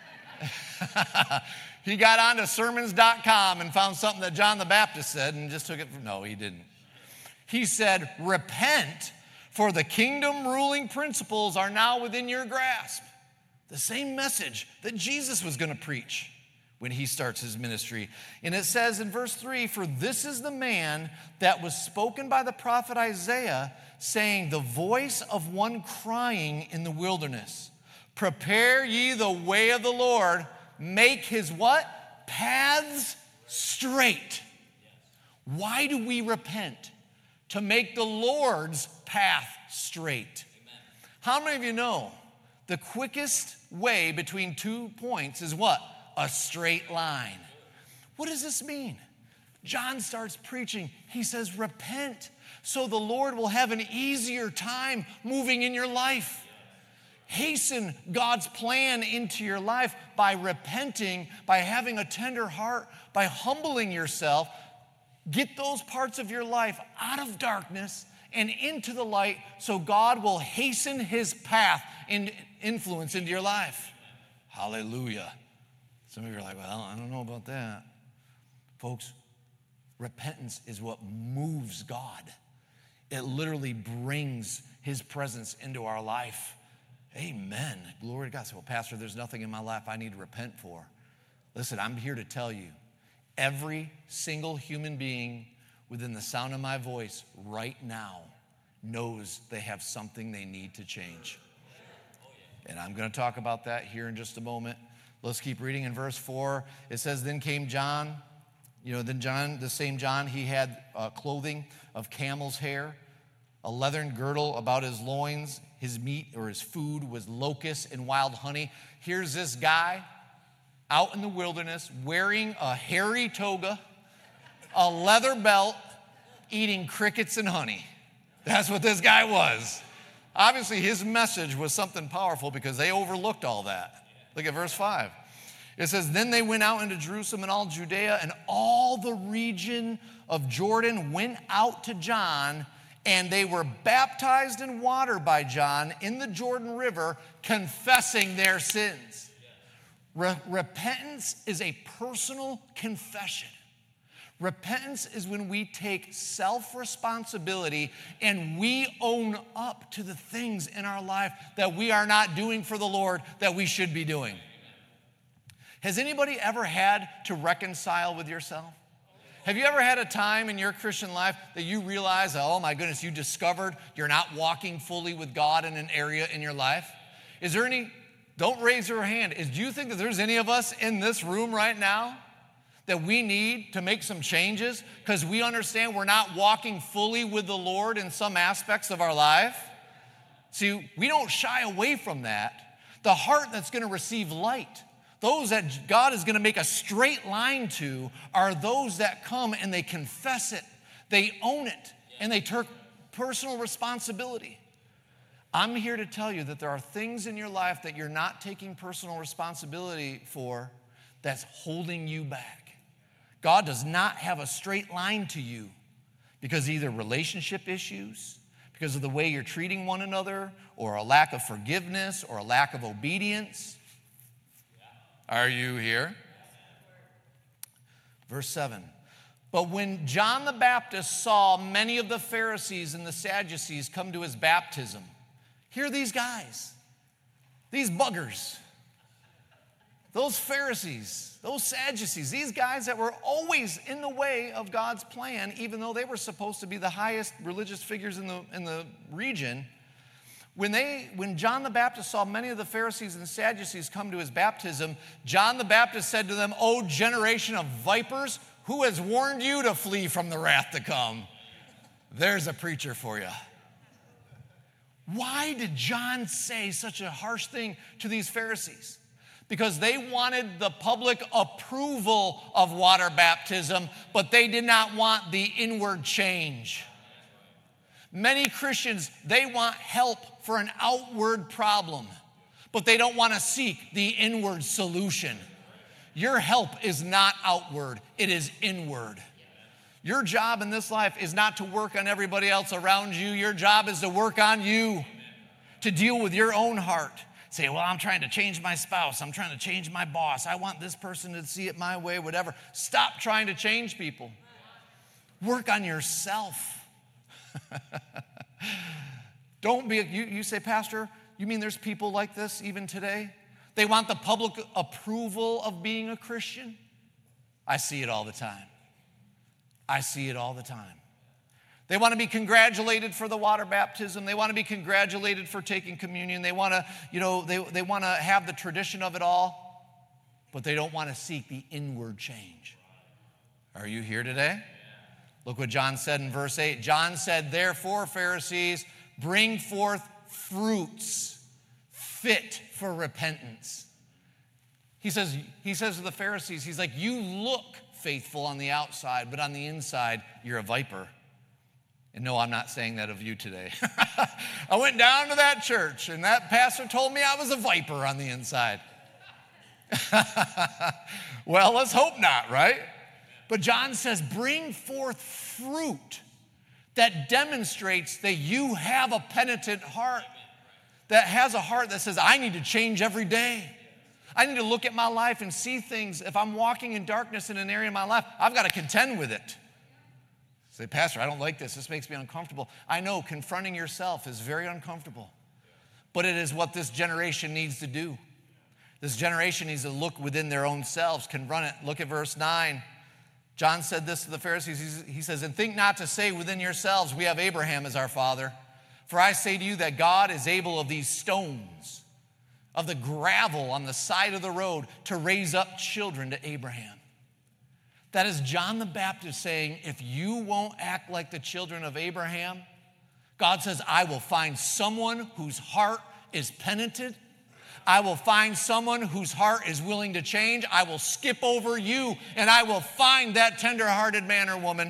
He got onto sermons.com and found something that John the Baptist said and just took it from, no, he didn't. He said, repent, for the kingdom ruling principles are now within your grasp. The same message that Jesus was going to preach when he starts his ministry. And it says in verse 3, for this is the man that was spoken by the prophet Isaiah, saying, the voice of one crying in the wilderness, prepare ye the way of the Lord, make his what? Paths straight. Why do we repent? To make the Lord's path straight. How many of you know the quickest way between 2 points is what? A straight line. What does this mean? John starts preaching. He says, repent, so the Lord will have an easier time moving in your life. Hasten God's plan into your life by repenting, by having a tender heart, by humbling yourself. Get those parts of your life out of darkness and into the light so God will hasten his path and influence into your life. Hallelujah. Some of you are like, well, I don't know about that. Folks, Repentance is what moves God. It literally brings his presence into our life. Amen. Glory to God. So, well, Pastor, there's nothing in my life I need to repent for. Listen, I'm here to tell you, every single human being within the sound of my voice right now knows they have something they need to change. And I'm going to talk about that here in just a moment. Let's keep reading in verse 4. It says, then came John. Then John, the same John, he had clothing of camel's hair, a leathern girdle about his loins. His meat or his food was locusts and wild honey. Here's this guy out in the wilderness wearing a hairy toga, a leather belt, eating crickets and honey. That's what this guy was. Obviously, his message was something powerful because they overlooked all that. Look at verse 5. It says, then they went out into Jerusalem and all Judea, and all the region of Jordan went out to John, and they were baptized in water by John in the Jordan River, confessing their sins. Repentance is a personal confession. Repentance is when we take self-responsibility and we own up to the things in our life that we are not doing for the Lord that we should be doing. Has anybody ever had to reconcile with yourself? Have you ever had a time in your Christian life that you realize, oh my goodness, you discovered you're not walking fully with God in an area in your life? Is there any, don't raise your hand. Do you think that there's any of us in this room right now that we need to make some changes because we understand we're not walking fully with the Lord in some aspects of our life? See, we don't shy away from that. The heart that's going to receive light, those that God is going to make a straight line to, are those that come and they confess it, they own it, and they take personal responsibility. I'm here to tell you that there are things in your life that you're not taking personal responsibility for that's holding you back. God does not have a straight line to you because of either relationship issues, because of the way you're treating one another, or a lack of forgiveness, or a lack of obedience. Are you here? Verse 7. But when John the Baptist saw many of the Pharisees and the Sadducees come to his baptism, here are these guys, these buggers, those Pharisees, those Sadducees, these guys that were always in the way of God's plan, even though they were supposed to be the highest religious figures in the region. When John the Baptist saw many of the Pharisees and Sadducees come to his baptism, John the Baptist said to them, "O generation of vipers, who has warned you to flee from the wrath to come?" There's a preacher for you. Why did John say such a harsh thing to these Pharisees? Because they wanted the public approval of water baptism, but they did not want the inward change. Many Christians, they want help for an outward problem, but they don't want to seek the inward solution. Your help is not outward, it is inward. Your job in this life is not to work on everybody else around you. Your job is to work on you, to deal with your own heart. Say, well, I'm trying to change my spouse. I'm trying to change my boss. I want this person to see it my way, whatever. Stop trying to change people. Work on yourself. Don't be, you say, Pastor, you mean there's people like this even today? They want the public approval of being a Christian? I see it all the time. I see it all the time. They want to be congratulated for the water baptism. They want to be congratulated for taking communion. They want to, they want to have the tradition of it all, but they don't want to seek the inward change. Are you here today? Look what John said in verse 8. John said, "Therefore, Pharisees, bring forth fruits fit for repentance." He says to the Pharisees, he's like, you look faithful on the outside, but on the inside, you're a viper. And no, I'm not saying that of you today. I went down to that church, and that pastor told me I was a viper on the inside. Well, let's hope not, right? But John says, bring forth fruit that demonstrates that you have a penitent heart, that has a heart that says, I need to change every day. I need to look at my life and see things. If I'm walking in darkness in an area of my life, I've got to contend with it. Say, Pastor, I don't like this. This makes me uncomfortable. I know confronting yourself is very uncomfortable, but it is what this generation needs to do. This generation needs to look within their own selves, confront it. Look at verse 9. John said this to the Pharisees. He says, and think not to say within yourselves, we have Abraham as our father. For I say to you that God is able of these stones, of the gravel on the side of the road, to raise up children to Abraham. That is John the Baptist saying, if you won't act like the children of Abraham, God says, I will find someone whose heart is penitent. I will find someone whose heart is willing to change. I will skip over you, and I will find that tender-hearted man or woman.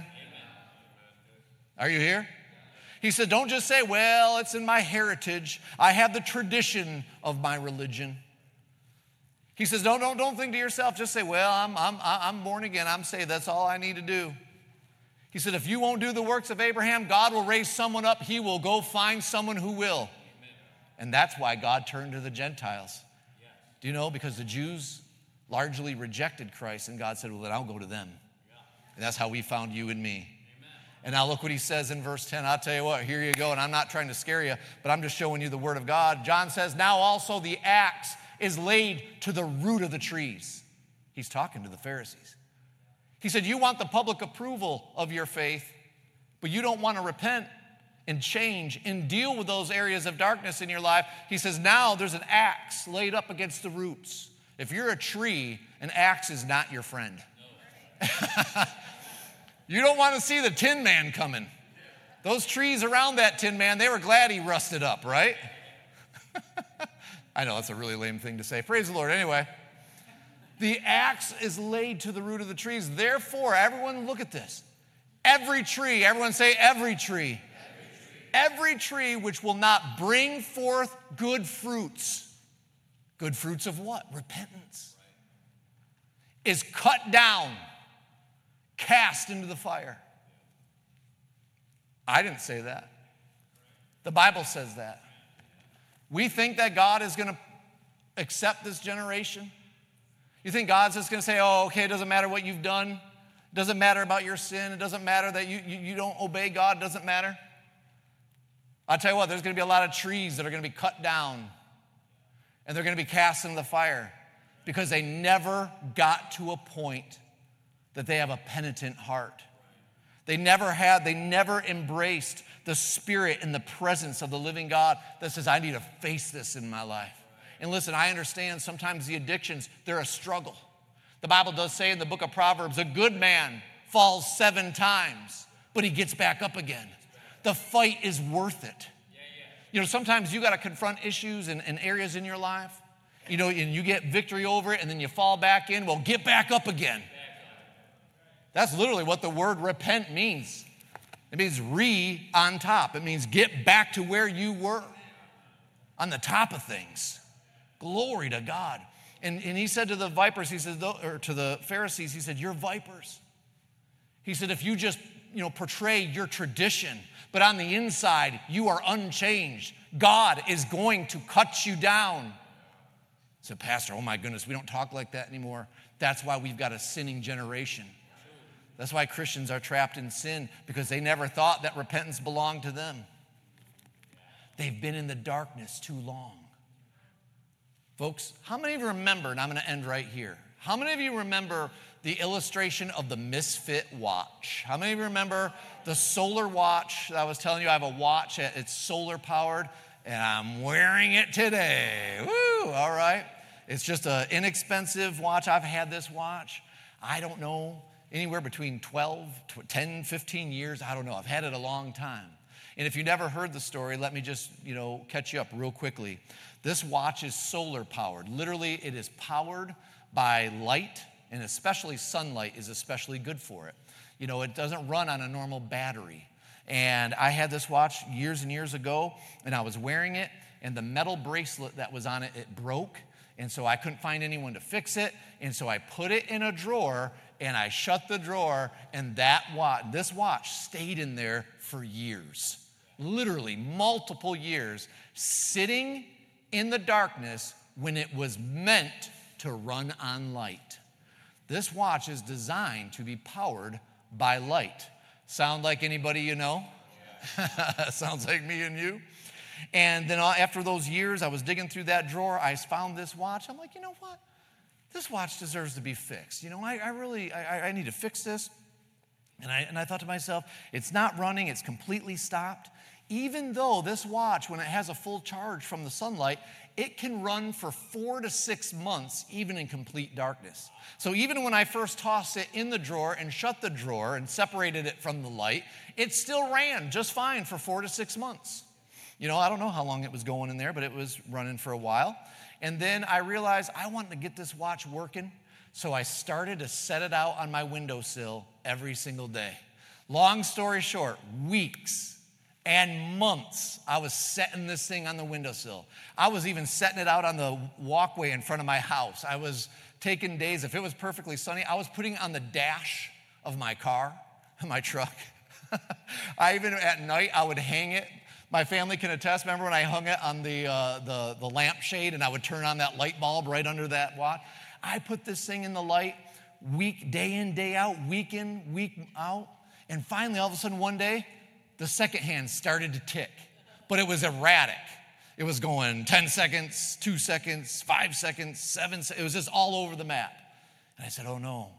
Are you here? He said, don't just say, well, it's in my heritage. I have the tradition of my religion. He says, don't think to yourself, just say, well, I'm born again, I'm saved, that's all I need to do. He said, if you won't do the works of Abraham, God will raise someone up. He will go find someone who will. Amen. And that's why God turned to the Gentiles. Yes. Do you know? Because the Jews largely rejected Christ, and God said, well, then I'll go to them. Yeah. And that's how we found you and me. Amen. And now look what he says in verse 10. I'll tell you what, here you go, and I'm not trying to scare you, but I'm just showing you the word of God. John says, now also the axe is laid to the root of the trees. He's talking to the Pharisees. He said, you want the public approval of your faith, but you don't want to repent and change and deal with those areas of darkness in your life. He says, now there's an axe laid up against the roots. If you're a tree, an axe is not your friend. No. You don't want to see the Tin Man coming. Those trees around that Tin Man, they were glad he rusted up, right? I know that's a really lame thing to say. Praise the Lord. Anyway, the axe is laid to the root of the trees. Therefore, everyone look at this. Every tree, everyone say every tree. Every tree which will not bring forth good fruits. Good fruits of what? Repentance. Is cut down, cast into the fire. I didn't say that. The Bible says that. We think that God is going to accept this generation. You think God's just going to say, oh, okay, it doesn't matter what you've done. It doesn't matter about your sin. It doesn't matter that you don't obey God. It doesn't matter. I'll tell you what, there's going to be a lot of trees that are going to be cut down, and they're going to be cast into the fire because they never got to a point that they have a penitent heart. They never embraced the spirit and the presence of the living God that says, I need to face this in my life. And listen, I understand sometimes the addictions, they're a struggle. The Bible does say in the book of Proverbs, a good man falls 7 times, but he gets back up again. The fight is worth it. You know, sometimes you got to confront issues and areas in your life, you know, and you get victory over it, and then you fall back in. Well, get back up again. That's literally what the word repent means. It means on top. It means get back to where you were, on the top of things. Glory to God. And he said to the vipers, he said, or to the Pharisees, he said, you're vipers. He said, if you just, portray your tradition, but on the inside, you are unchanged, God is going to cut you down. I said, Pastor, oh my goodness, we don't talk like that anymore. That's why we've got a sinning generation. That's why Christians are trapped in sin, because they never thought that repentance belonged to them. They've been in the darkness too long. Folks, how many of you remember, and I'm going to end right here, how many of you remember the illustration of the Misfit watch? How many of you remember the solar watch that I was telling you? I have a watch, it's solar powered, and I'm wearing it today. Woo, all right. It's just an inexpensive watch. I've had this watch, I don't know, anywhere between 10, 15 years. I don't know. I've had it a long time. And if you never heard the story, let me just, catch you up real quickly. This watch is solar powered. Literally, it is powered by light, and especially sunlight is especially good for it. It doesn't run on a normal battery. And I had this watch years and years ago, and I was wearing it, and the metal bracelet that was on it, it broke. And so I couldn't find anyone to fix it. And so I put it in a drawer, and I shut the drawer, and this watch stayed in there for years. Literally multiple years, sitting in the darkness when it was meant to run on light. This watch is designed to be powered by light. Sound like anybody you know? Sounds like me and you. And then after those years, I was digging through that drawer. I found this watch. I'm like, you know what? This watch deserves to be fixed. You know, I need to fix this. And I thought to myself, it's not running. It's completely stopped. Even though this watch, when it has a full charge from the sunlight, it can run for 4 to 6 months, even in complete darkness. So even when I first tossed it in the drawer and shut the drawer and separated it from the light, it still ran just fine for 4 to 6 months. You know, I don't know how long it was going in there, but it was running for a while. And then I realized I wanted to get this watch working, so I started to set it out on my windowsill every single day. Long story short, weeks and months, I was setting this thing on the windowsill. I was even setting it out on the walkway in front of my house. I was taking days. If it was perfectly sunny, I was putting it on the dash of my car, my truck. I even, at night, I would hang it. My family can attest. Remember when I hung it on the lampshade and I would turn on that light bulb right under that watch? I put this thing in the light day in, day out, week in, week out. And finally, all of a sudden, one day, the second hand started to tick, but it was erratic. It was going 10 seconds, 2 seconds, 5 seconds, 7 seconds. It was just all over the map. And I said, oh no,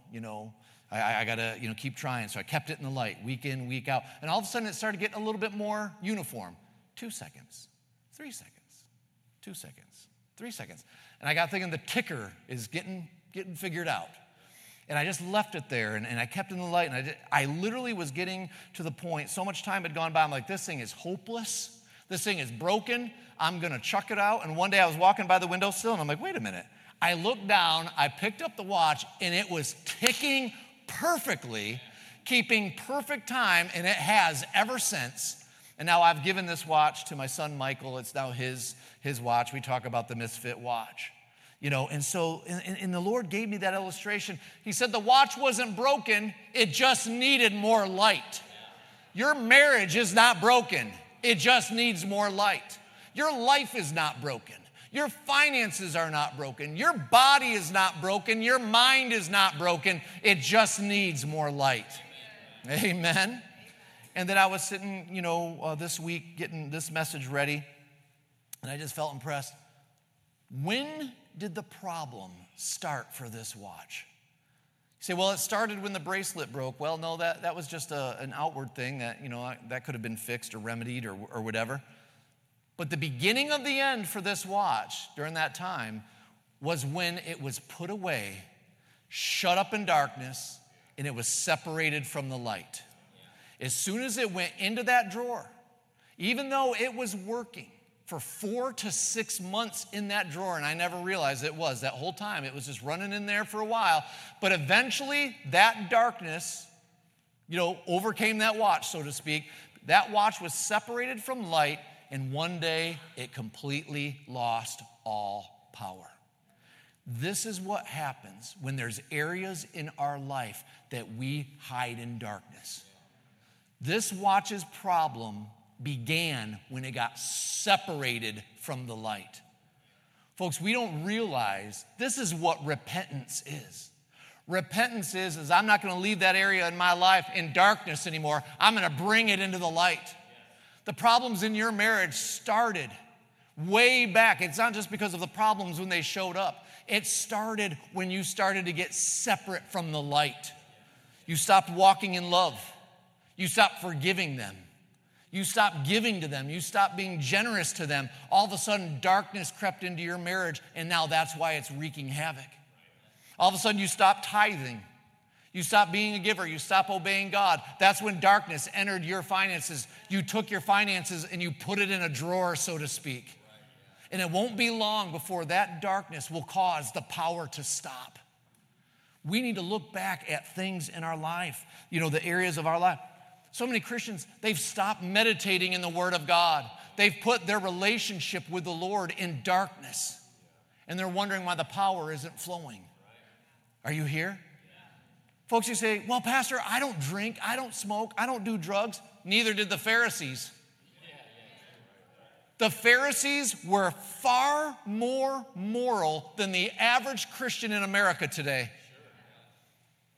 I got to, keep trying. So I kept it in the light, week in, week out. And all of a sudden it started getting a little bit more uniform. 2 seconds, 3 seconds, 2 seconds, 3 seconds. And I got thinking the ticker is getting figured out. And I just left it there, and I kept it in the light. And I literally was getting to the point, so much time had gone by, I'm like, this thing is hopeless. This thing is broken. I'm going to chuck it out. And one day I was walking by the windowsill, and I'm like, wait a minute. I looked down, I picked up the watch, and it was ticking perfectly, keeping perfect time, and it has ever since. And now I've given this watch to my son, Michael. It's now his watch. We talk about the Misfit watch. And so and the Lord gave me that illustration. He said the watch wasn't broken, it just needed more light. Your marriage is not broken, it just needs more light. Your life is not broken. Your finances are not broken. Your body is not broken. Your mind is not broken. It just needs more light. Amen. And then I was sitting, this week getting this message ready, and I just felt impressed. When did the problem start for this watch? You say, well, it started when the bracelet broke. Well, no, that was just an outward thing that, that could have been fixed or remedied or whatever. But the beginning of the end for this watch during that time was when it was put away, shut up in darkness, and it was separated from the light. As soon as it went into that drawer, even though it was working for 4 to 6 months in that drawer, and I never realized it was. That whole time, it was just running in there for a while. But eventually, that darkness, overcame that watch, so to speak. That watch was separated from light, and one day, it completely lost all power. This is what happens when there's areas in our life that we hide in darkness. This watch's problem began when it got separated from the light. Folks, we don't realize this is what repentance is. Repentance is I'm not going to leave that area in my life in darkness anymore. I'm going to bring it into the light. The problems in your marriage started way back. It's not just because of the problems when they showed up. It started when you started to get separate from the light. You stopped walking in love. You stopped forgiving them. You stopped giving to them. You stopped being generous to them. All of a sudden, darkness crept into your marriage, and now that's why it's wreaking havoc. All of a sudden, you stopped tithing. You stopped being a giver. You stopped obeying God. That's when darkness entered your finances. You took your finances and you put it in a drawer, so to speak. And it won't be long before that darkness will cause the power to stop. We need to look back at things in our life, the areas of our life. So many Christians, they've stopped meditating in the Word of God. They've put their relationship with the Lord in darkness. And they're wondering why the power isn't flowing. Are you here? Folks, you say, well, Pastor, I don't drink, I don't smoke, I don't do drugs. Neither did the Pharisees. The Pharisees were far more moral than the average Christian in America today.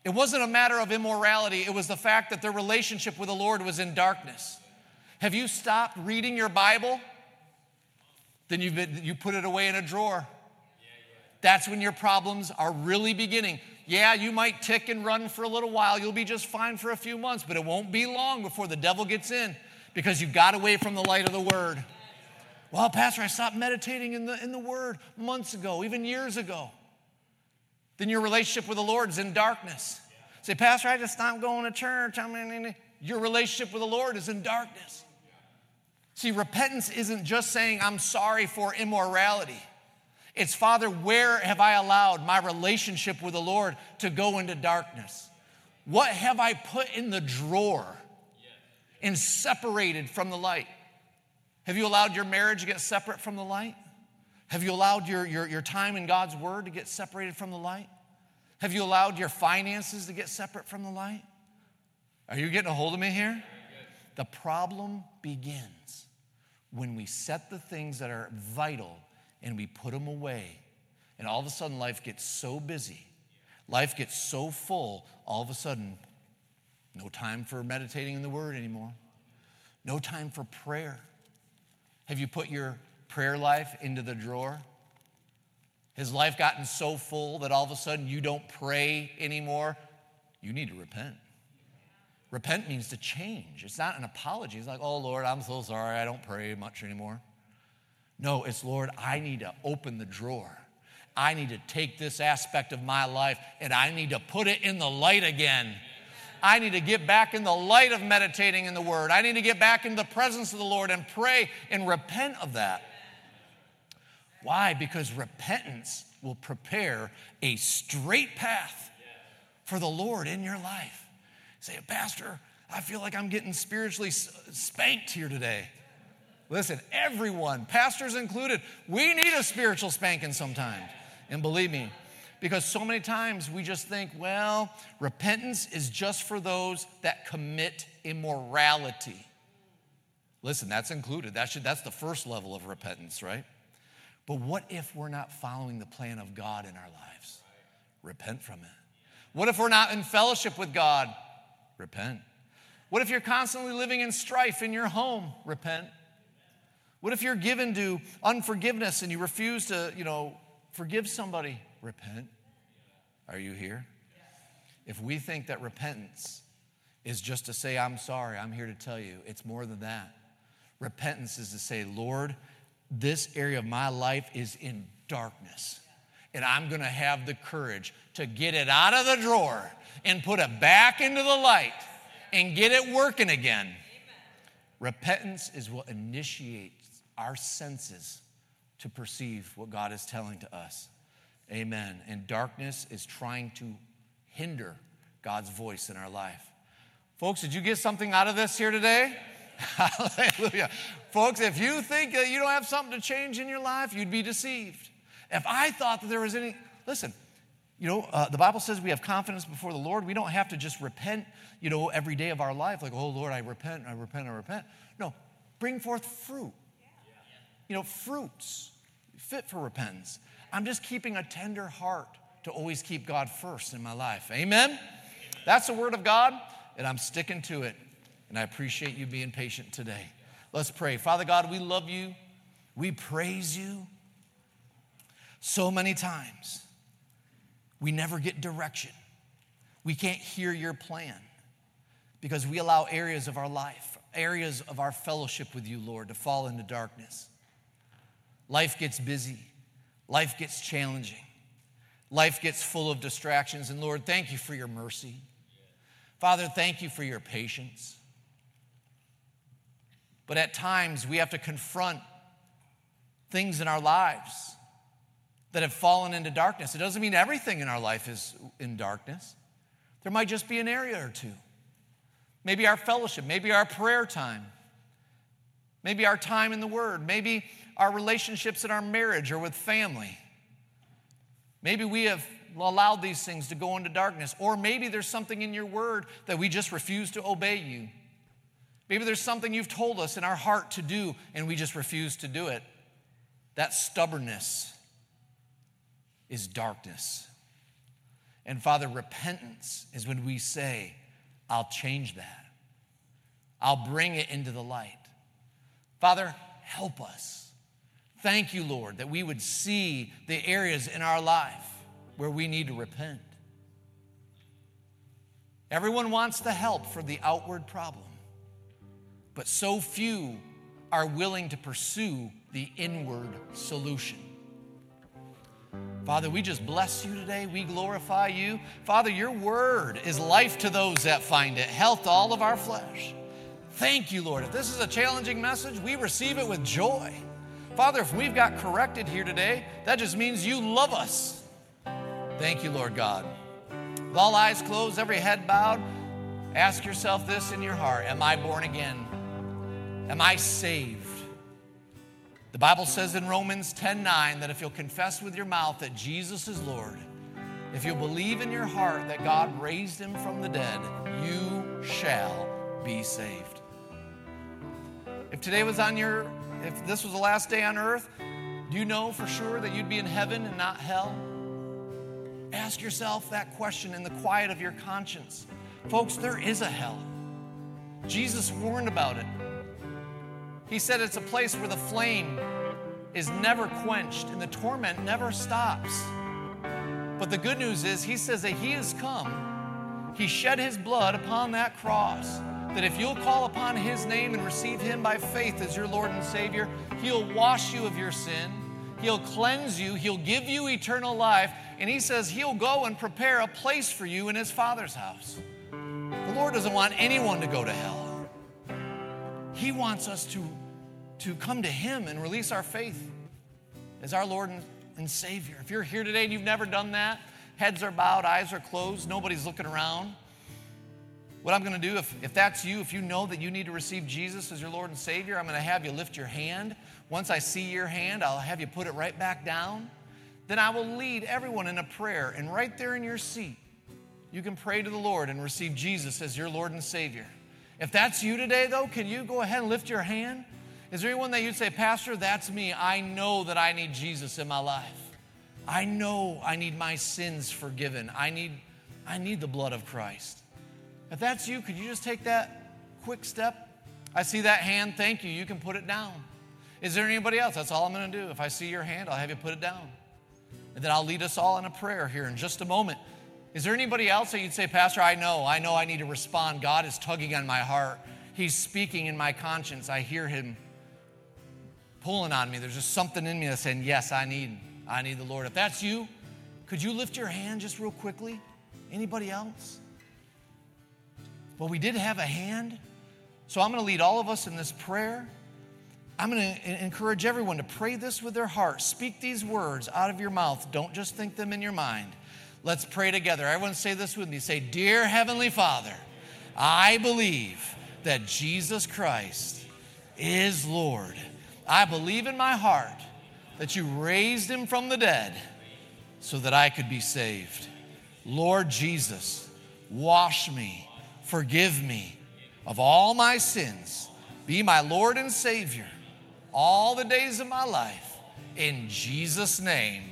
It wasn't a matter of immorality. It was the fact that their relationship with the Lord was in darkness. Have you stopped reading your Bible? Then you put it away in a drawer. That's when your problems are really beginning. Yeah, you might tick and run for a little while. You'll be just fine for a few months, but it won't be long before the devil gets in because you got away from the light of the Word. Well, Pastor, I stopped meditating in the Word months ago, even years ago. Then your relationship with the Lord is in darkness. Say, Pastor, I just stopped going to church. Your relationship with the Lord is in darkness. See, repentance isn't just saying I'm sorry for immorality. It's, Father, where have I allowed my relationship with the Lord to go into darkness? What have I put in the drawer and separated from the light? Have you allowed your marriage to get separate from the light? Have you allowed your time in God's Word to get separated from the light? Have you allowed your finances to get separate from the light? Are you getting a hold of me here? The problem begins when we set the things that are vital and we put them away. And all of a sudden life gets so busy. Life gets so full, all of a sudden, no time for meditating in the Word anymore. No time for prayer. Have you put your prayer life into the drawer? Has life gotten so full that all of a sudden you don't pray anymore? You need to repent. Repent means to change. It's not an apology. It's like, oh, Lord, I'm so sorry. I don't pray much anymore. No, it's, Lord, I need to open the drawer. I need to take this aspect of my life and I need to put it in the light again. I need to get back in the light of meditating in the Word. I need to get back in the presence of the Lord and pray and repent of that. Why? Because repentance will prepare a straight path for the Lord in your life. Say, Pastor, I feel like I'm getting spiritually spanked here today. Listen, everyone, pastors included, we need a spiritual spanking sometimes. And believe me, because so many times we just think, well, repentance is just for those that commit immorality. Listen, that's included. That's the first level of repentance, right? But what if we're not following the plan of God in our lives? Repent from it. What if we're not in fellowship with God? Repent. What if you're constantly living in strife in your home? Repent. What if you're given to unforgiveness and you refuse to, forgive somebody? Repent. Are you here? If we think that repentance is just to say, I'm sorry, I'm here to tell you, it's more than that. Repentance is to say, Lord, this area of my life is in darkness, and I'm going to have the courage to get it out of the drawer and put it back into the light and get it working again. Amen. Repentance is what initiates our senses to perceive what God is telling to us. Amen. And darkness is trying to hinder God's voice in our life. Folks, did you get something out of this here today? Hallelujah. Folks, if you think that you don't have something to change in your life, you'd be deceived. If I thought that there was any, listen, the Bible says we have confidence before the Lord. We don't have to just repent, every day of our life. Like, oh, Lord, I repent, I repent, I repent. No, bring forth fruit. Fruits fit for repentance. I'm just keeping a tender heart to always keep God first in my life. Amen? That's the word of God, and I'm sticking to it. And I appreciate you being patient today. Let's pray. Father God, we love you. We praise you. So many times, we never get direction. We can't hear your plan because we allow areas of our life, areas of our fellowship with you, Lord, to fall into darkness. Life gets busy. Life gets challenging. Life gets full of distractions. And Lord, thank you for your mercy. Father, thank you for your patience. But at times, we have to confront things in our lives that have fallen into darkness. It doesn't mean everything in our life is in darkness. There might just be an area or two. Maybe our fellowship, maybe our prayer time, maybe our time in the Word, maybe our relationships in our marriage or with family. Maybe we have allowed these things to go into darkness, or maybe there's something in your Word that we just refuse to obey you. Maybe there's something you've told us in our heart to do, and we just refuse to do it. That stubbornness is darkness. And Father, repentance is when we say, I'll change that. I'll bring it into the light. Father, help us. Thank you, Lord, that we would see the areas in our life where we need to repent. Everyone wants the help for the outward problem, but so few are willing to pursue the inward solution. Father, we just bless you today. We glorify you. Father, your word is life to those that find it, health to all of our flesh. Thank you, Lord. If this is a challenging message, we receive it with joy. Father, if we've got corrected here today, that just means you love us. Thank you, Lord God. With all eyes closed, every head bowed, ask yourself this in your heart. Am I born again? Am I saved? The Bible says in Romans 10:9 that if you'll confess with your mouth that Jesus is Lord, if you'll believe in your heart that God raised him from the dead, you shall be saved. If today was if this was the last day on earth, do you know for sure that you'd be in heaven and not hell? Ask yourself that question in the quiet of your conscience. Folks, there is a hell. Jesus warned about it. He said it's a place where the flame is never quenched and the torment never stops. But the good news is, he says that he has come. He shed his blood upon that cross, that if you'll call upon his name and receive him by faith as your Lord and Savior, he'll wash you of your sin. He'll cleanse you. He'll give you eternal life. And he says he'll go and prepare a place for you in his Father's house. The Lord doesn't want anyone to go to hell. He wants us to come to him and release our faith as our Lord and Savior. If you're here today and you've never done that, heads are bowed, eyes are closed, nobody's looking around. What I'm going to do, if that's you, if you know that you need to receive Jesus as your Lord and Savior, I'm going to have you lift your hand. Once I see your hand, I'll have you put it right back down. Then I will lead everyone in a prayer. And right there in your seat, you can pray to the Lord and receive Jesus as your Lord and Savior. If that's you today, though, can you go ahead and lift your hand? Is there anyone that you'd say, Pastor, that's me. I know that I need Jesus in my life. I know I need my sins forgiven. I need the blood of Christ. If that's you, could you just take that quick step? I see that hand. Thank you. You can put it down. Is there anybody else? That's all I'm going to do. If I see your hand, I'll have you put it down. And then I'll lead us all in a prayer here in just a moment. Is there anybody else that you'd say, Pastor, I know I need to respond. God is tugging on my heart. He's speaking in my conscience. I hear him pulling on me. There's just something in me that's saying, yes, I need the Lord. If that's you, could you lift your hand just real quickly? Anybody else? Well, we did have a hand. So I'm going to lead all of us in this prayer. I'm going to encourage everyone to pray this with their heart. Speak these words out of your mouth. Don't just think them in your mind. Let's pray together. Everyone say this with me. Say, Dear Heavenly Father, I believe that Jesus Christ is Lord. I believe in my heart that you raised him from the dead so that I could be saved. Lord Jesus, wash me, forgive me of all my sins. Be my Lord and Savior all the days of my life. In Jesus' name,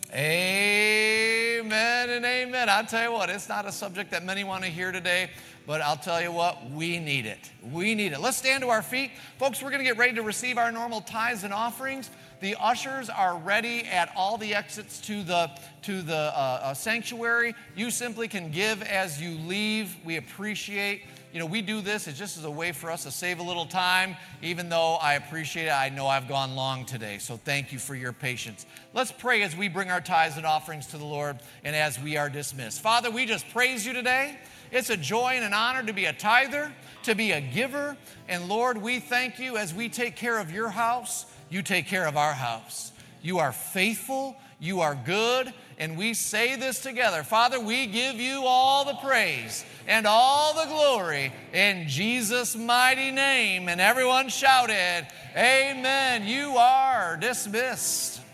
amen and amen. I'll tell you what, it's not a subject that many want to hear today, but I'll tell you what, we need it. We need it. Let's stand to our feet. Folks, we're going to get ready to receive our normal tithes and offerings. The ushers are ready at all the exits to the sanctuary. You simply can give as you leave. We appreciate. We do this. It's just as a way for us to save a little time. Even though I appreciate it, I know I've gone long today. So thank you for your patience. Let's pray as we bring our tithes and offerings to the Lord and as we are dismissed. Father, we just praise you today. It's a joy and an honor to be a tither, to be a giver. And Lord, we thank you as we take care of your house, you take care of our house. You are faithful, you are good, and we say this together. Father, we give you all the praise and all the glory in Jesus' mighty name. And everyone shouted, amen. You are dismissed.